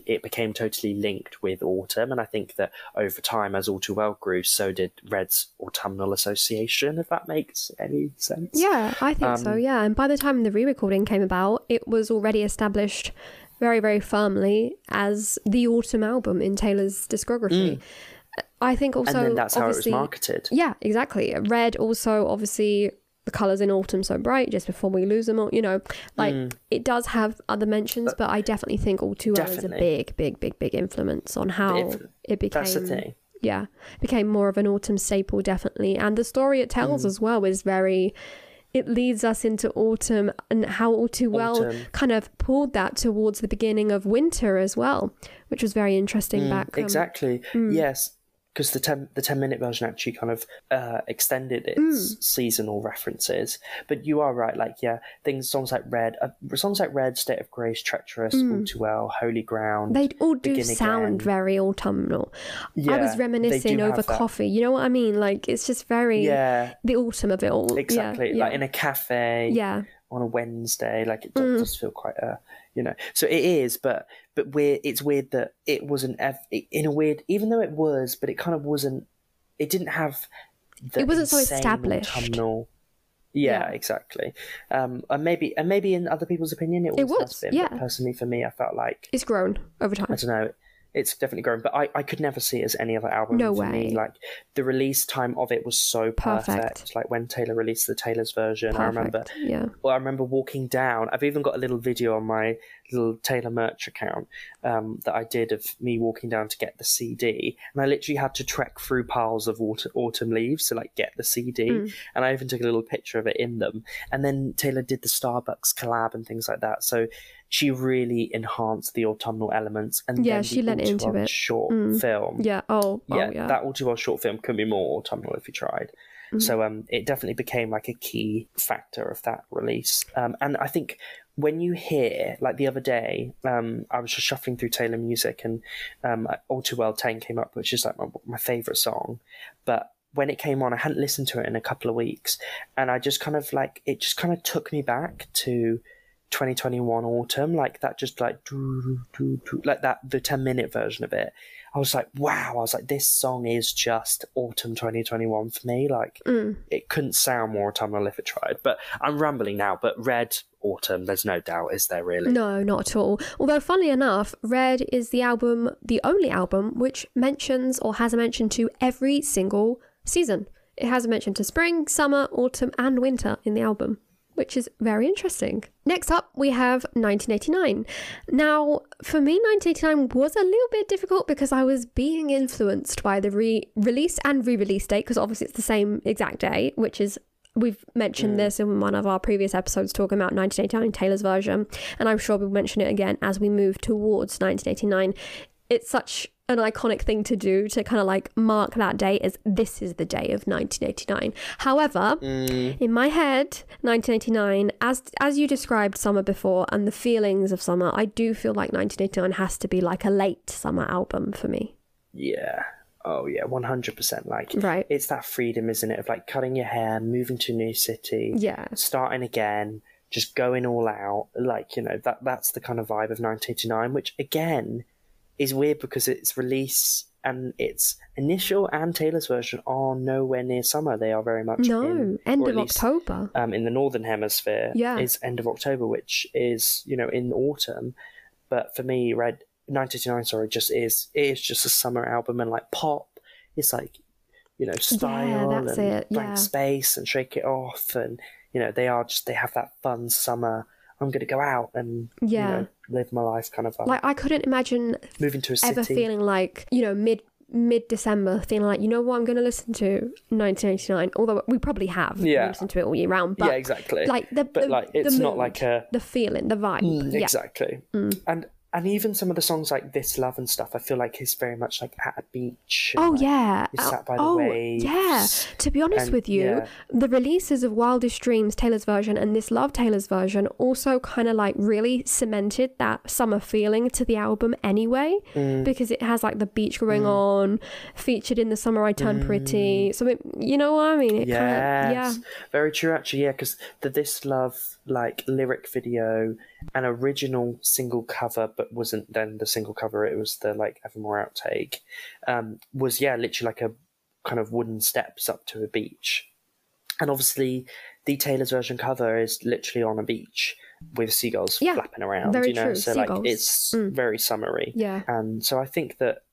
Speaker 2: totally linked with autumn. And I think that over time, as All Too Well grew, so did Red's autumnal association, if that makes any sense.
Speaker 1: Yeah, I think so, yeah. And by the time the re-recording came about, it was already established very, very firmly as the autumn album in Taylor's discography. I think also...
Speaker 2: And then that's how it was marketed.
Speaker 1: Yeah, exactly. Red also, obviously, the colours in autumn so bright, just before we lose them all, you know. Like, it does have other mentions, but I definitely think All Too Well is a big, big, big, big influence on how it became...
Speaker 2: That's the thing.
Speaker 1: Yeah, became more of an autumn staple, definitely. And the story it tells as well is very... It leads us into autumn, and how All Too Well kind of pulled that towards the beginning of winter as well, which was very interesting back.
Speaker 2: Exactly. Yes, because the 10-minute version actually kind of extended its seasonal references. But you are right, like, yeah, songs like Red, State of Grace, Treacherous, All Too Well, Holy Ground.
Speaker 1: They all do sound very autumnal.
Speaker 2: Yeah,
Speaker 1: I was reminiscing over coffee. You know what I mean? Like, it's just very the autumn of it all.
Speaker 2: Exactly.
Speaker 1: Yeah,
Speaker 2: like in a cafe.
Speaker 1: Yeah.
Speaker 2: On a Wednesday, like it does feel quite you know. So it is, but it's weird that it wasn't in a weird, even though it was, but it kind of wasn't. It didn't have. It wasn't so established. Autumnal, yeah, exactly. And maybe in other people's opinion, it was. Been, but personally, for me, I felt like
Speaker 1: it's grown over time.
Speaker 2: I don't know. It's definitely grown, but I could never see it as any other album.
Speaker 1: No
Speaker 2: for
Speaker 1: way.
Speaker 2: Me. Like, the release time of it was so perfect. Like when Taylor released the Taylor's version, I remember walking down. I've even got a little video on my little Taylor merch account that I did of me walking down to get the CD, and I literally had to trek through piles of autumn leaves to like get the CD, and I even took a little picture of it in them. And then Taylor did the Starbucks collab and things like that, so she really enhanced the autumnal elements. And then
Speaker 1: she lent into it.
Speaker 2: Short film.
Speaker 1: Yeah.
Speaker 2: That All Too Well short film could be more autumnal if you tried. So it definitely became like a key factor of that release. And I think when you hear, like the other day, I was just shuffling through Taylor music, and All Too Well 10 came up, which is like my favourite song. But when it came on, I hadn't listened to it in a couple of weeks, and I just kind of like, it just kind of took me back to 2021 autumn, like that, just like like that, the 10-minute version of it. I was like, wow, I was like, this song is just autumn 2021 for me. Like, it couldn't sound more autumnal if it tried. But I'm rambling now, but Red, autumn, there's no doubt, is there really?
Speaker 1: No, not at all. Although, funnily enough, Red is the only album which mentions or has a mention to every single season. It has a mention to spring, summer, autumn and winter in the album, which is very interesting. Next up, we have 1989. Now, for me, 1989 was a little bit difficult because I was being influenced by the release and re-release date, because obviously it's the same exact day, which is, we've mentioned this in one of our previous episodes talking about 1989, Taylor's version, and I'm sure we'll mention it again as we move towards 1989. It's such an iconic thing to do, to kind of like mark that day as this is the day of 1989. However, in my head, 1989, as you described summer before and the feelings of summer, I do feel like 1989 has to be like a late summer album for me.
Speaker 2: Yeah, Oh yeah, 100%. Like,
Speaker 1: Right.
Speaker 2: it's that freedom, isn't it? Of like cutting your hair, moving to a new city,
Speaker 1: Yeah.
Speaker 2: starting again, just going all out. Like, you know, that's the kind of vibe of 1989, which again is weird because its release and its initial and Taylor's version are nowhere near summer. They are very much
Speaker 1: End
Speaker 2: or
Speaker 1: of
Speaker 2: at least,
Speaker 1: October.
Speaker 2: in the northern hemisphere,
Speaker 1: Yeah.
Speaker 2: is end of October, which is, you know, in autumn. But for me, 1989, sorry, it is just a summer album, and like pop, it's like, you know, style
Speaker 1: that's
Speaker 2: and
Speaker 1: it,
Speaker 2: blank
Speaker 1: yeah.
Speaker 2: space and Shake It Off, and you know, they have that fun summer, I'm gonna go out and you know, live my life kind of vibe.
Speaker 1: Like, I couldn't imagine
Speaker 2: moving to a city,
Speaker 1: ever feeling like, you know, mid-December, feeling like, you know what, I'm going to listen to 1989, although we probably have listened to it all year round, but
Speaker 2: yeah, exactly.
Speaker 1: like
Speaker 2: it's not like
Speaker 1: the feeling, the vibe.
Speaker 2: Exactly. And even some of the songs like This Love and stuff, I feel like is very much like at a beach. And, you're sat by the waves.
Speaker 1: Yeah. To be honest with you, the releases of Wildest Dreams, Taylor's version, and This Love, Taylor's version, also kind of like really cemented that summer feeling to the album anyway, because it has like the beach going on, featured in The Summer I Turned Pretty. So, you know what I mean?
Speaker 2: Very true, actually, yeah, because the This Love like lyric video, an original single cover, but wasn't then the single cover, it was the like Evermore outtake, was literally like a kind of wooden steps up to a beach. And obviously the Taylor's version cover is literally on a beach with seagulls flapping around,
Speaker 1: very
Speaker 2: you know,
Speaker 1: true.
Speaker 2: so
Speaker 1: seagulls.
Speaker 2: Like it's very summery. And so I think that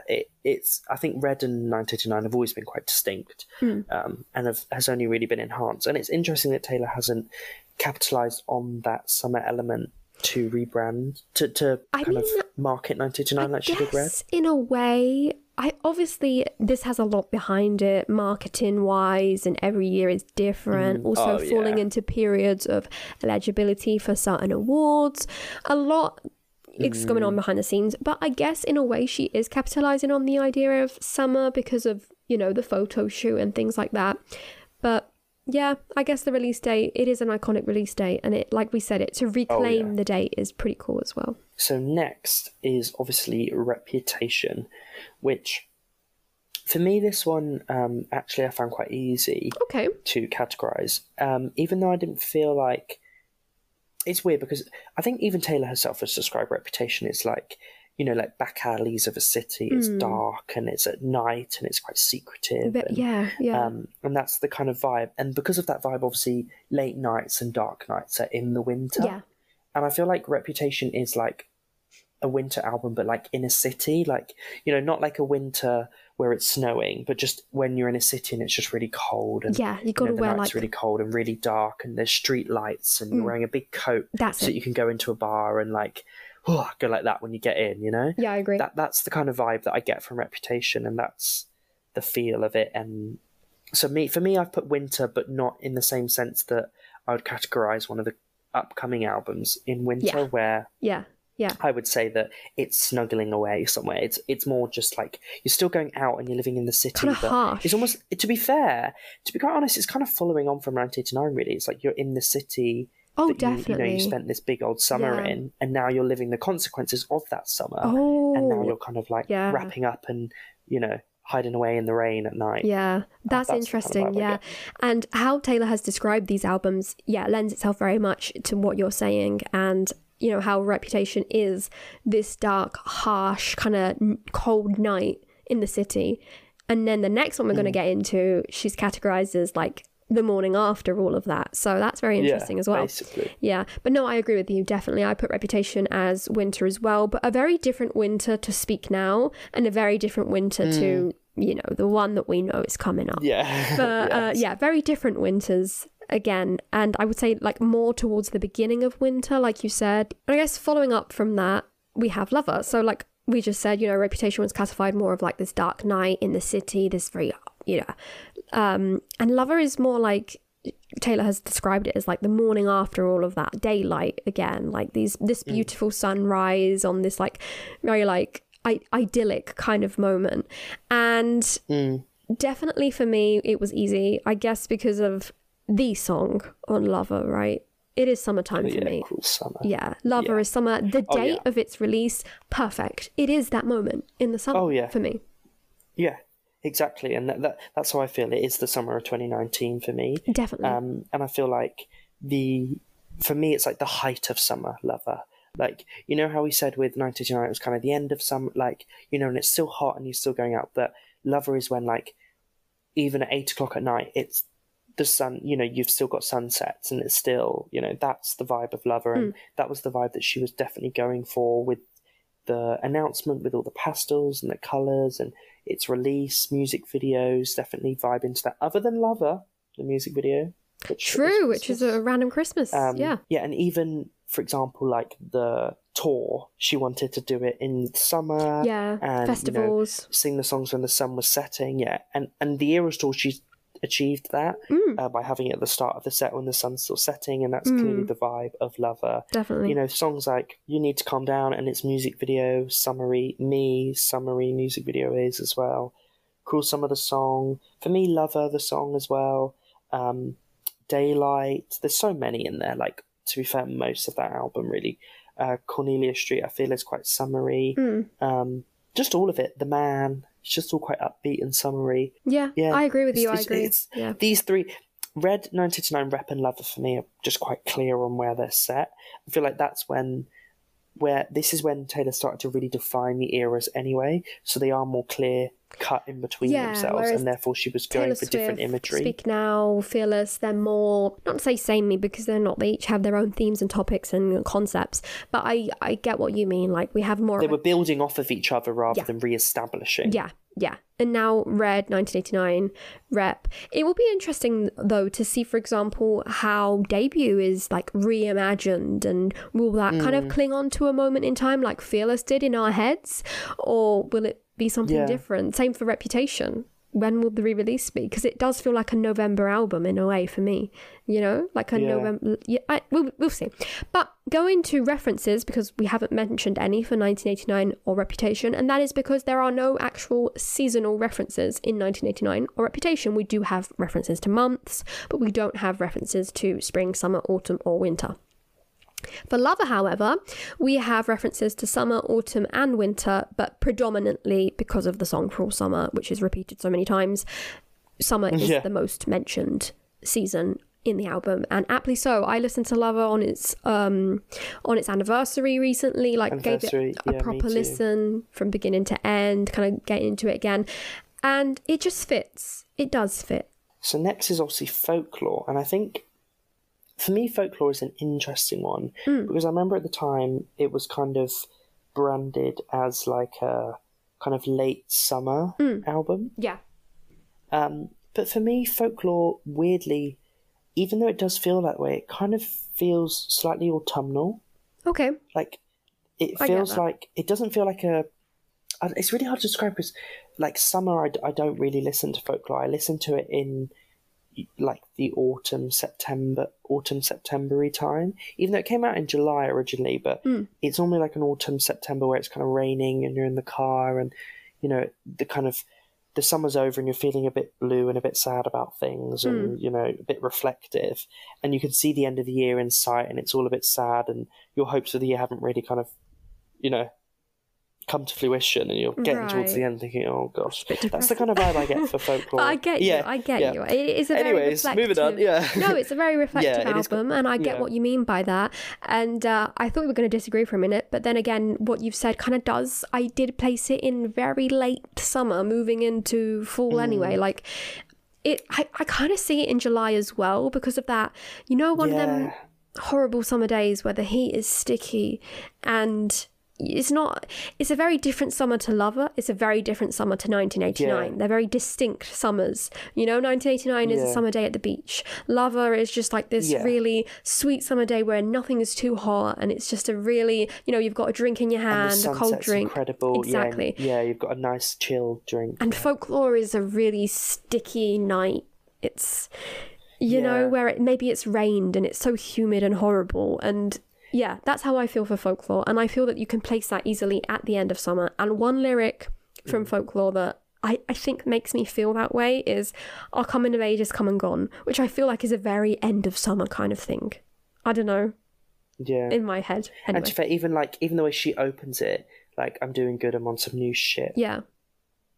Speaker 2: I think Red and 1989 have always been quite distinct, and has only really been enhanced. And it's interesting that Taylor hasn't capitalized on that summer element to rebrand, to kind of market 1989 like she did Red.
Speaker 1: In a way, obviously this has a lot behind it, marketing wise, and every year is different. Falling into periods of eligibility for certain awards, a lot. It's going on behind the scenes, but I guess in a way she is capitalizing on the idea of summer because of, you know, the photo shoot and things like that. But yeah, I guess the release date, it is an iconic release date, and it, like we said, to reclaim the date is pretty cool as well.
Speaker 2: So next is obviously Reputation, which for me, this one actually I found quite easy to categorize, even though I didn't feel like. It's weird because I think even Taylor herself has described Reputation as like, you know, like back alleys of a city. It's dark and it's at night and it's quite secretive. And that's the kind of vibe. And because of that vibe, obviously, late nights and dark nights are in the winter.
Speaker 1: Yeah.
Speaker 2: And I feel like Reputation is like a winter album, but like in a city, like, you know, not like a winter where it's snowing, but just when you're in a city and it's just really cold, and
Speaker 1: you got to wear like
Speaker 2: really cold and really dark, and there's street lights, and you're wearing a big coat so that you can go into a bar and like go like that when you get in, you know.
Speaker 1: I agree.
Speaker 2: That's the kind of vibe that I get from Reputation, and that's the feel of it. And so for me I've put winter, but not in the same sense that I would categorize one of the upcoming albums in winter, where I would say that it's snuggling away somewhere. It's more just like you're still going out and you're living in the city.
Speaker 1: Kind of harsh.
Speaker 2: It's almost, to be quite honest, it's kind of following on from 1989 really. It's like you're in the city
Speaker 1: definitely.
Speaker 2: You spent this big old summer in, and now you're living the consequences of that summer. And now you're kind of like wrapping up and, you know, hiding away in the rain at night.
Speaker 1: That's interesting. Kind of and how Taylor has described these albums lends itself very much to what you're saying. And you know, how Reputation is this dark, harsh, kind of cold night in the city. And then the next one we're going to get into, she's categorized as like the morning after all of that. So that's very interesting as well.
Speaker 2: Basically.
Speaker 1: Yeah. But no, I agree with you. Definitely. I put Reputation as winter as well, but a very different winter to Speak Now, and a very different winter to, you know, the one that we know is coming up. But very different winters. Again, and I would say like more towards the beginning of winter, like you said. And I guess following up from that, we have Lover. So like we just said, you know, Reputation was classified more of like this dark night in the city, this very, you know, and Lover is more like, Taylor has described it as like the morning after all of that, daylight again, like this beautiful sunrise on this like very like idyllic kind of moment. And definitely for me, it was easy, I guess, because of the song on Lover, right? It is summertime for me.
Speaker 2: Cool summer.
Speaker 1: Lover is summer. The date of its release, perfect. It is that moment in the summer for me.
Speaker 2: Yeah, exactly. And that's how I feel. It is the summer of 2019 for me.
Speaker 1: Definitely.
Speaker 2: And I feel like for me, it's like the height of summer, Lover. Like, you know how we said with 1989 it was kind of the end of summer, like, you know, and it's still hot and you're still going out, but Lover is when, like, even at 8 o'clock at night, it's the sun, you know, you've still got sunsets and it's still, you know, that's the vibe of Lover. And that was the vibe that she was definitely going for with the announcement, with all the pastels and the colours and its release, music videos, definitely vibe into that. Other than Lover, the music video.
Speaker 1: Which is a random Christmas. Yeah,
Speaker 2: and even, for example, like the tour, she wanted to do it in summer.
Speaker 1: Yeah,
Speaker 2: and,
Speaker 1: festivals.
Speaker 2: You know, sing the songs when the sun was setting. Yeah, and the Eras tour, she's achieved that by having it at the start of the set when the sun's still setting, and that's clearly the vibe of Lover.
Speaker 1: Definitely.
Speaker 2: You know, songs like You Need to Calm Down and its music video, summery music video is as well. Cruel Summer, the song. For me, Lover, the song as well. Daylight. There's so many in there. Like, to be fair, most of that album really. Cornelia Street, I feel, is quite summery. Just all of it. The Man. It's just all quite upbeat and summery.
Speaker 1: Yeah, I agree with you. I agree. Yeah.
Speaker 2: These three, Red, 1989, Rep and Lover for me are just quite clear on where they're set. I feel like that's this is when Taylor started to really define the eras anyway. So they are more clear cut in between themselves, and therefore she was going for different imagery.
Speaker 1: Speak Now, Fearless, they're more, not to say samey because they're not, they each have their own themes and topics and concepts, but I get what you mean. Like, we have more
Speaker 2: they were building off of each other rather than re-establishing.
Speaker 1: Yeah. And now Red, 1989, Rep. It will be interesting, though, to see, for example, how Debut is, like, reimagined, and will that kind of cling on to a moment in time like Fearless did in our heads? Or will it be something different? Same for Reputation. When will the re-release be? Because it does feel like a November album in a way for me, you know, like a November. Yeah, we'll see. But going to references, because we haven't mentioned any for 1989 or Reputation, and that is because there are no actual seasonal references in 1989 or Reputation. We do have references to months, but we don't have references to spring, summer, autumn, or winter. For Lover, however, we have references to summer, autumn and winter, but predominantly because of the song Cruel Summer, which is repeated so many times. Summer is the most mentioned season in the album, and aptly so. I listened to Lover on its anniversary recently, gave it a proper listen from beginning to end, kind of getting into it again, and it just fits. It does fit.
Speaker 2: So next is obviously Folklore, and I think for me, Folklore is an interesting one because I remember at the time it was kind of branded as like a kind of late summer album.
Speaker 1: Yeah.
Speaker 2: But for me, Folklore, weirdly, even though it does feel that way, it kind of feels slightly autumnal.
Speaker 1: Okay.
Speaker 2: Like, it feels like, it doesn't feel like it's really hard to describe because, like, summer, I don't really listen to Folklore. I listen to it in like the autumn September-y time, even though it came out in July originally, but it's normally like an autumn September where it's kind of raining and you're in the car and, you know, the summer's over and you're feeling a bit blue and a bit sad about things and, you know, a bit reflective, and you can see the end of the year in sight and it's all a bit sad and your hopes for the year haven't really kind of, you know, come to fruition, and you're getting towards the end thinking, oh gosh, that's the kind of vibe I get for Folklore.
Speaker 1: I get you. It is a very reflective.
Speaker 2: Moving on. No,
Speaker 1: it's a very reflective album, and I get what you mean by that. And I thought we were going to disagree for a minute, but then again, what you've said kind of does. I did place it in very late summer, moving into fall anyway. Like I kind of see it in July as well because of that. You know, one of them horrible summer days where the heat is sticky and it's a very different summer to Lover. It's a very different summer to 1989. They're very distinct summers. You know, 1989 is a summer day at the beach. Lover is just like this really sweet summer day where nothing is too hot and it's just a really, you know, you've got a drink in your hand, a cold drink.
Speaker 2: Incredible.
Speaker 1: Exactly.
Speaker 2: Yeah, you've got a nice chill drink.
Speaker 1: And Folklore is a really sticky night. It's, you know, where maybe it's rained and it's so humid and horrible, and yeah, that's how I feel for Folklore, and I feel that you can place that easily at the end of summer. And one lyric from Folklore that I think makes me feel that way is "Our coming of age is come and gone," which I feel like is a very end of summer kind of thing. I don't know.
Speaker 2: Yeah.
Speaker 1: In my head. Anyway.
Speaker 2: And to be fair, even the way she opens it, like, I'm doing good, I'm on some new shit.
Speaker 1: Yeah.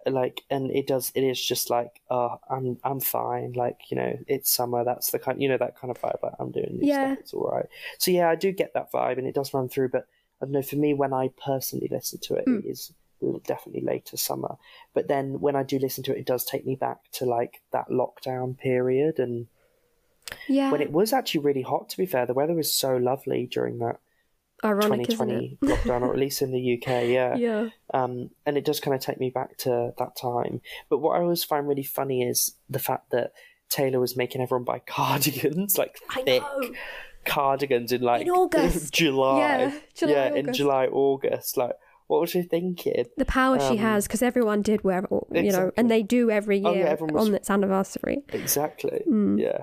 Speaker 2: like, and it is just like, I'm fine, like, you know, it's summer, that's the kind, you know, that kind of vibe, like, I'm doing new stuff, it's all right. So yeah, I do get that vibe, and it does run through, but I don't know, for me, when I personally listen to it, it is definitely later summer. But then when I do listen to it, it does take me back to like that lockdown period, and when it was actually really hot, to be fair. The weather was so lovely during that
Speaker 1: ironic,
Speaker 2: 2020 lockdown, or at least in the UK,
Speaker 1: yeah.
Speaker 2: And it does kind of take me back to that time. But what I always find really funny is the fact that Taylor was making everyone buy cardigans, like thick cardigans in like
Speaker 1: in August.
Speaker 2: July,
Speaker 1: August.
Speaker 2: in July, August. Like, what was she thinking?
Speaker 1: The power she has, because everyone did wear, you know, and they do every year on its anniversary.
Speaker 2: Exactly, yeah.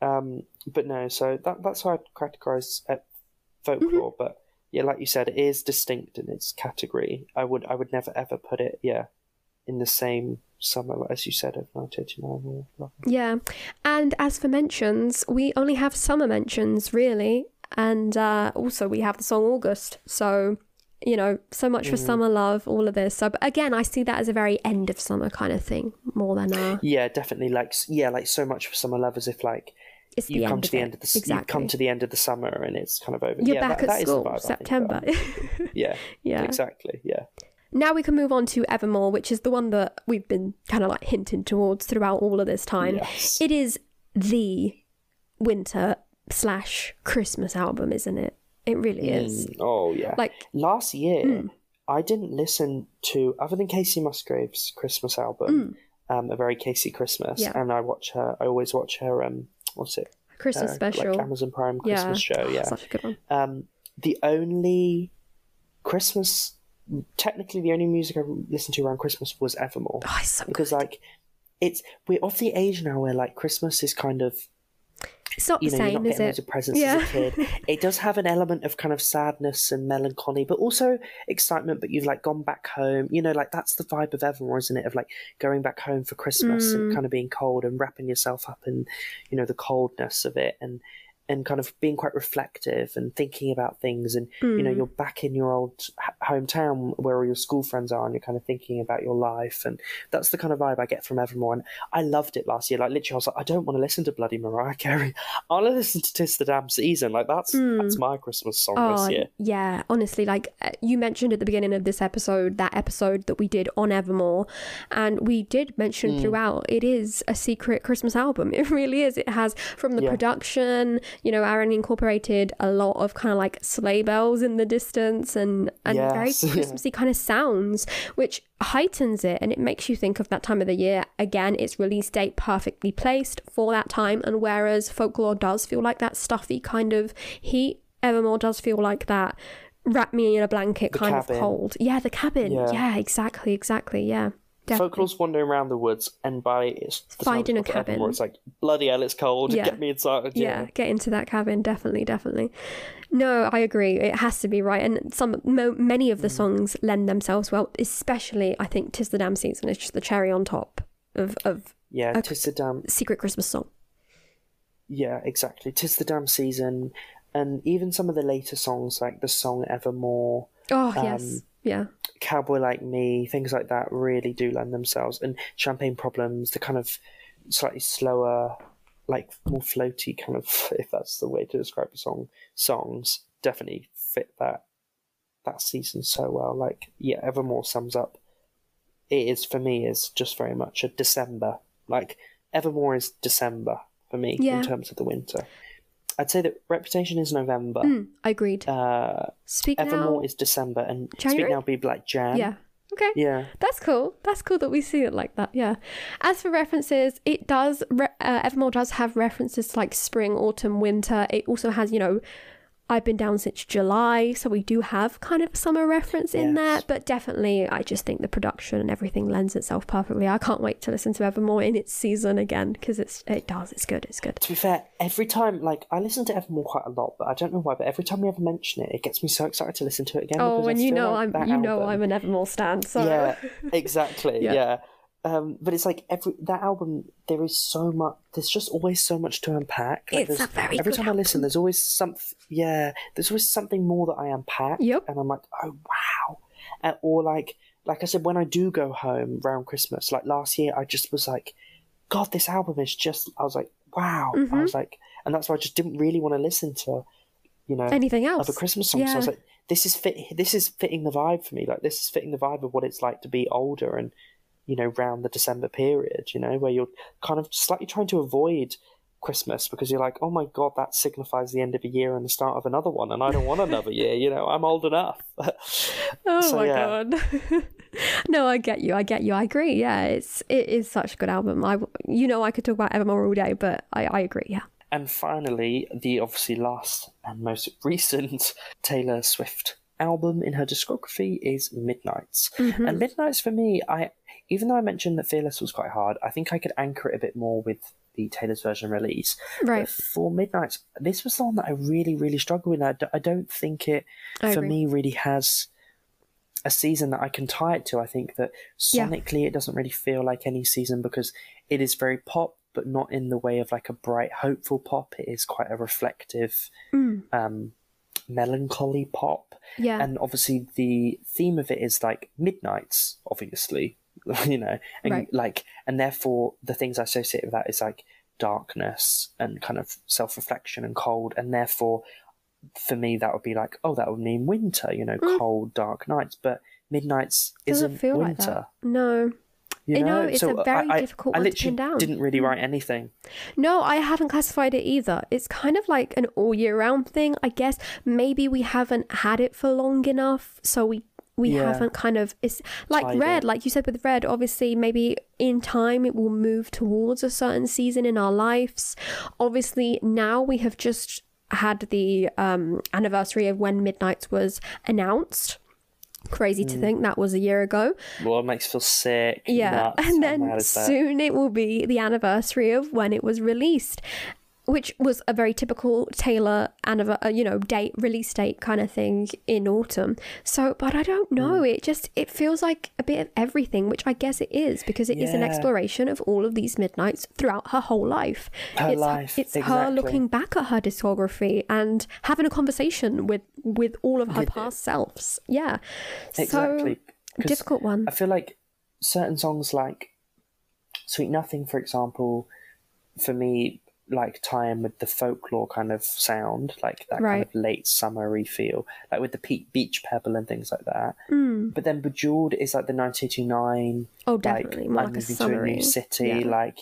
Speaker 2: But no, so that's how I categorise folklore. But yeah, like you said, it is distinct in its category. I would never ever put it in the same summer, as you said, of 1989.
Speaker 1: Yeah, and as for mentions, we only have summer mentions really, and also we have the song August. So, you know, so much for summer love, all of this. So, but again, I see that as a very end of summer kind of thing more than
Speaker 2: yeah, definitely. Like so much for summer love, as if like
Speaker 1: it's
Speaker 2: you
Speaker 1: the
Speaker 2: come
Speaker 1: end
Speaker 2: to
Speaker 1: of
Speaker 2: the
Speaker 1: it.
Speaker 2: end of the
Speaker 1: Exactly.
Speaker 2: you come to the end of the summer and it's kind of over.
Speaker 1: You're back at school,
Speaker 2: vibe,
Speaker 1: September.
Speaker 2: Yeah,
Speaker 1: yeah,
Speaker 2: exactly. Yeah.
Speaker 1: Now we can move on to Evermore, which is the one that we've been kind of like hinting towards throughout all of this time.
Speaker 2: Yes.
Speaker 1: It is the winter / Christmas album, isn't it? It really is.
Speaker 2: Oh yeah.
Speaker 1: Like
Speaker 2: last year, I didn't listen to, other than Casey Musgrave's Christmas album, A Very Casey Christmas, and I always watch her what's it?
Speaker 1: Christmas special,
Speaker 2: like Amazon Prime Christmas show. Yeah,
Speaker 1: such a good one.
Speaker 2: The only Christmas, technically the only music I listened to around Christmas was Evermore.
Speaker 1: Oh, it's so
Speaker 2: because
Speaker 1: good.
Speaker 2: like we're of the age now where like Christmas is kind of,
Speaker 1: it's not the
Speaker 2: you're
Speaker 1: same,
Speaker 2: not
Speaker 1: is
Speaker 2: getting
Speaker 1: it?
Speaker 2: loads of presents as a kid. It does have an element of kind of sadness and melancholy, but also excitement. But you've like gone back home, you know, like that's the vibe of Evermore, isn't it? Of like going back home for Christmas and kind of being cold and wrapping yourself up in, you know, the coldness of it, and kind of being quite reflective and thinking about things. And, you know, you're back in your old hometown where all your school friends are, and you're kind of thinking about your life. And that's the kind of vibe I get from Evermore. And I loved it last year. Like, literally, I was like, I don't want to listen to bloody Mariah Carey. I want to listen to 'Tis the Damn Season. Like, that's my Christmas song this year.
Speaker 1: Yeah, honestly, like you mentioned at the beginning of this episode, that episode that we did on Evermore, and we did mention throughout, it is a secret Christmas album. It really is. It has, from the production, you know, Aaron incorporated a lot of kind of like sleigh bells in the distance and very Christmassy kind of sounds, which heightens it, and it makes you think of that time of the year. Again, its release date perfectly placed for that time, and whereas Folklore does feel like that stuffy kind of heat, Evermore does feel like that wrap me in a blanket kind of cold. Yeah, the cabin. Yeah, exactly. Yeah. Definitely.
Speaker 2: Folklore's wandering around the woods, and by
Speaker 1: finding a cabin,
Speaker 2: Evermore, it's like, bloody hell, it's cold. Get me inside.
Speaker 1: Yeah, get into that cabin. Definitely. No, I agree. It has to be right, and many of the songs lend themselves well. Especially, I think, "'Tis the Damn Season" is just the cherry on top of
Speaker 2: "'Tis the Damn
Speaker 1: Secret Christmas song.
Speaker 2: Yeah, exactly. "'Tis the Damn Season," and even some of the later songs, like the song "Evermore."
Speaker 1: Oh yes, yeah.
Speaker 2: "Cowboy Like Me," things like that really do lend themselves. And "Champagne Problems," the kind of slightly slower, like more floaty kind of, if that's the way to describe a song, songs definitely fit that season so well. Like, yeah, Evermore sums up. It is, for me, is just very much a December. Like, Evermore is December for me in terms of the winter. I'd say that Reputation is November.
Speaker 1: I agreed. Speak
Speaker 2: Evermore
Speaker 1: Now
Speaker 2: is December, and
Speaker 1: January?
Speaker 2: Speak Now be like Jan.
Speaker 1: Yeah. Okay.
Speaker 2: Yeah.
Speaker 1: That's cool. That's cool that we see it like that. Yeah. As for references, it does, Evermore does have references to like spring, autumn, winter. It also has, you know, I've been down since July, so we do have kind of a summer reference in there, but definitely I just think the production and everything lends itself perfectly. I can't wait to listen to Evermore in its season again, because it's good.
Speaker 2: To be fair, every time, like, I listen to Evermore quite a lot, but I don't know why, but every time we ever mention it, it gets me so excited to listen to it again.
Speaker 1: Oh, and
Speaker 2: I'm
Speaker 1: an Evermore stan, so
Speaker 2: yeah, exactly. yeah. But it's like that album, there's just always so much to unpack. Like,
Speaker 1: it's a very
Speaker 2: every
Speaker 1: good
Speaker 2: time I listen, there's always there's always something more that I unpack.
Speaker 1: Yep.
Speaker 2: And I'm like, oh wow. Or like like I said, when I do go home around Christmas, like last year, I just was like, God, this album is just, I was like, wow. I was like, and that's why I just didn't really want to listen to,
Speaker 1: anything else,
Speaker 2: other Christmas songs.
Speaker 1: Yeah.
Speaker 2: So I was like, this is fitting the vibe for me. Like, this is fitting the vibe of what it's like to be older and, around the December period, where you're kind of slightly trying to avoid Christmas because you're like, oh my God, that signifies the end of a year and the start of another one, and I don't want another year. I'm old enough.
Speaker 1: Oh my God. No, I get you. I agree. Yeah, it is such a good album. I could talk about Evermore all day, but I agree. Yeah.
Speaker 2: And finally, the obviously last and most recent Taylor Swift album in her discography is Midnights. And Midnights for me, even though I mentioned that Fearless was quite hard, I think I could anchor it a bit more with the Taylor's version release.
Speaker 1: Right.
Speaker 2: But for Midnights, this was the one that I really, really struggled with. I don't think it, for me, really has a season that I can tie it to. I think that sonically it doesn't really feel like any season because it is very pop, but not in the way of like a bright, hopeful pop. It is quite a reflective, melancholy pop.
Speaker 1: Yeah.
Speaker 2: And obviously the theme of it is like midnights, obviously, and right. And therefore the things I associate with that is like darkness and kind of self-reflection and cold. And therefore for me, that would be like, oh, that would mean winter, cold, dark nights. But midnights isn't
Speaker 1: feel
Speaker 2: winter.
Speaker 1: Like that. No. It's a very difficult one to pin down.
Speaker 2: I didn't really write anything.
Speaker 1: No, I haven't classified it either. It's kind of like an all year round thing, I guess. Maybe we haven't had it for long enough, so we haven't kind of... It's like Red, like you said with Red, obviously maybe in time it will move towards a certain season in our lives. Obviously now we have just had the anniversary of when Midnights was announced. Crazy to think that was a year ago.
Speaker 2: Well, it makes me feel sick.
Speaker 1: Yeah,
Speaker 2: nuts.
Speaker 1: and then soon it will be the anniversary of when it was released, which was a very typical Taylor release date kind of thing in autumn. So, but I don't know. It feels like a bit of everything, which I guess it is because it is an exploration of all of these midnights throughout her whole life. It's exactly. Her looking back at her discography and having a conversation with all of her past selves. Yeah,
Speaker 2: exactly.
Speaker 1: So difficult one.
Speaker 2: I feel like certain songs like Sweet Nothing, for example, for me, like tie in with the folklore kind of sound, like that kind of late summery feel, like with the beach pebble and things like that. But then Bejeweled is like the 1989.
Speaker 1: Oh, definitely.
Speaker 2: Like, I'm moving to a new city,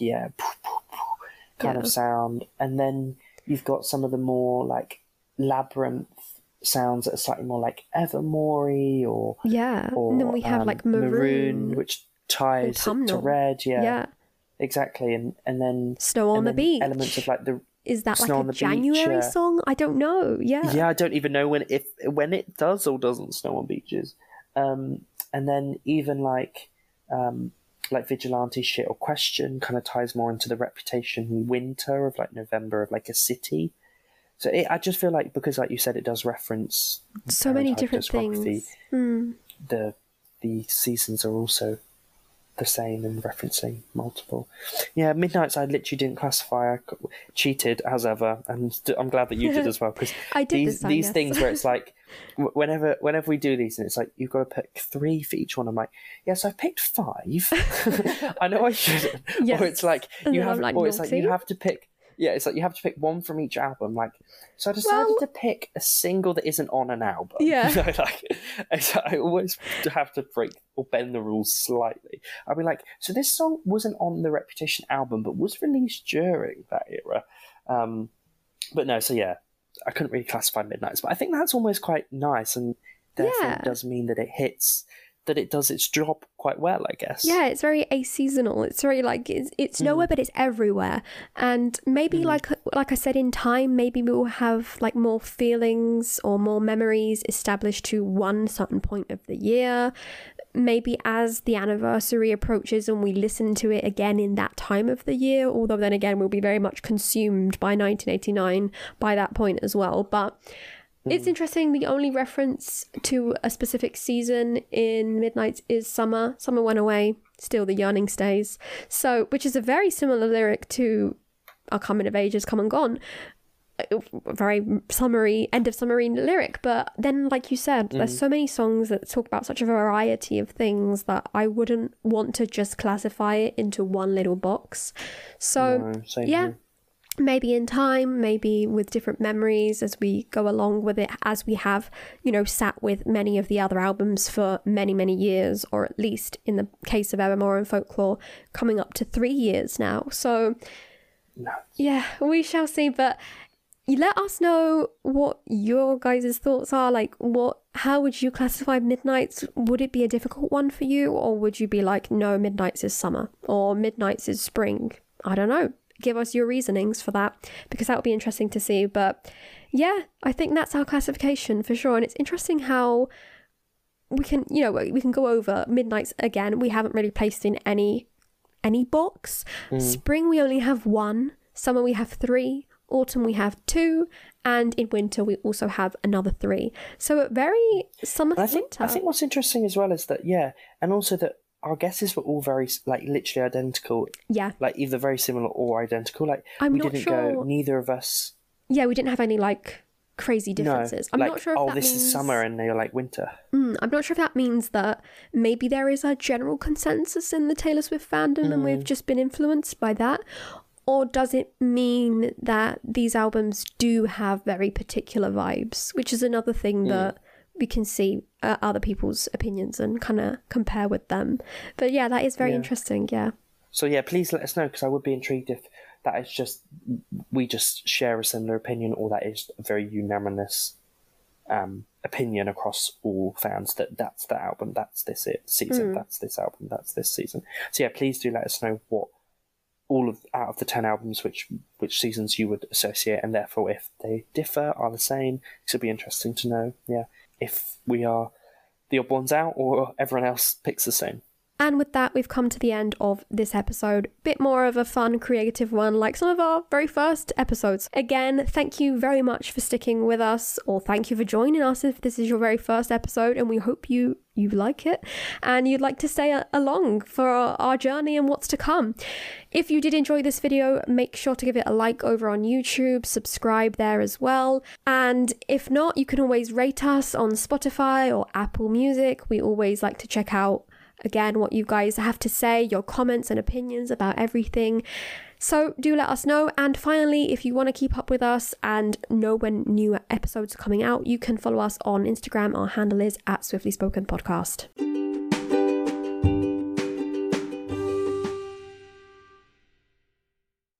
Speaker 2: kind of sound. And then you've got some of the more like labyrinth sounds that are slightly more like Evermore-y or
Speaker 1: and then we have like Maroon,
Speaker 2: which ties to Red. Yeah. Exactly, and then
Speaker 1: Snow on the Beach.
Speaker 2: Elements of like the
Speaker 1: is that Snow like a January song? I don't know. Yeah,
Speaker 2: I don't even know when it does or doesn't snow on beaches. And then even like Vigilante Shit or Question kind of ties more into the Reputation winter of like November of like a city. So I just feel like because like you said, it does reference
Speaker 1: so many different things.
Speaker 2: The seasons are also the same and referencing multiple. Yeah, Midnights I literally didn't classify. I cheated as ever, and I'm glad that you did as well, because these things where it's like whenever we do these and it's like you've got to pick 3 for each one, I'm like, yes, I've picked 5. I know I shouldn't. Yes. Or it's like you have to pick. Yeah, it's like you have to pick 1 from each album. Like, so I decided to pick a single that isn't on an album.
Speaker 1: Yeah.
Speaker 2: I always have to break or bend the rules slightly. I'll be like, so this song wasn't on the Reputation album, but was released during that era. But no, so yeah, I couldn't really classify Midnights, but I think that's almost quite nice, and therefore it does mean that it does its job quite well, I guess.
Speaker 1: Yeah, it's very aseasonal. It's very like it's nowhere, but it's everywhere. And maybe like I said, in time, maybe we will have like more feelings or more memories established to one certain point of the year. Maybe as the anniversary approaches and we listen to it again in that time of the year, although then again we'll be very much consumed by 1989 by that point as well. But it's interesting, the only reference to a specific season in Midnights is summer. Summer went away, still the yearning stays. So, which is a very similar lyric to Our Coming of Age Has Come and Gone. a very summery, end of summery lyric. But then, like you said, there's so many songs that talk about such a variety of things that I wouldn't want to just classify it into one little box. So maybe in time, maybe with different memories as we go along with it, as we have, you know, sat with many of the other albums for many, many years, or at least in the case of Evermore and Folklore, coming up to 3 years now. So yeah, we shall see. But you let us know what your guys' thoughts are. Like, how would you classify Midnights? Would it be a difficult one for you, or would you be like, no, Midnights is summer, or Midnights is spring? I don't know. Give us your reasonings for that, because that would be interesting to see. But yeah, I think that's our classification for sure. And it's interesting how we can go over Midnights again. We haven't really placed in any box. Spring, we only have 1. Summer, we have 3. Autumn, we have 2. And in winter, we also have another 3. So very summer, winter.
Speaker 2: I think what's interesting as well is that, and also that our guesses were all very, like, literally identical.
Speaker 1: Yeah.
Speaker 2: Like, either very similar or identical. Like, we didn't go, neither of us...
Speaker 1: Yeah, we didn't have any, like, crazy differences.
Speaker 2: No,
Speaker 1: I'm not sure if that
Speaker 2: this
Speaker 1: means...
Speaker 2: is summer and they're like winter.
Speaker 1: I'm not sure if that means that maybe there is a general consensus in the Taylor Swift fandom and we've just been influenced by that. Or does it mean that these albums do have very particular vibes, which is another thing that we can see other people's opinions and kind of compare with them. But yeah, that is very interesting, yeah. So
Speaker 2: yeah, please let us know, because I would be intrigued if that is just, we just share a similar opinion, or that is a very unanimous opinion across all fans that that's the album, that's this season, that's this album, that's this season. So yeah, please do let us know what out of the 10 albums, which seasons you would associate, and therefore if they differ, are the same. It would be interesting to know, if we are the odd ones out or everyone else picks the same. And with that, we've come to the end of this episode. Bit more of a fun, creative one, like some of our very first episodes. Again, thank you very much for sticking with us, or thank you for joining us if this is your very first episode, and we hope you like it and you'd like to stay along for our journey and what's to come. If you did enjoy this video, make sure to give it a like over on YouTube, subscribe there as well. And if not, you can always rate us on Spotify or Apple Music. We always like to check out, again, what you guys have to say, your comments and opinions about everything. So do let us know. And finally, if you want to keep up with us and know when new episodes are coming out, you can follow us on Instagram. Our handle is @SwiftlySpokenPodcast.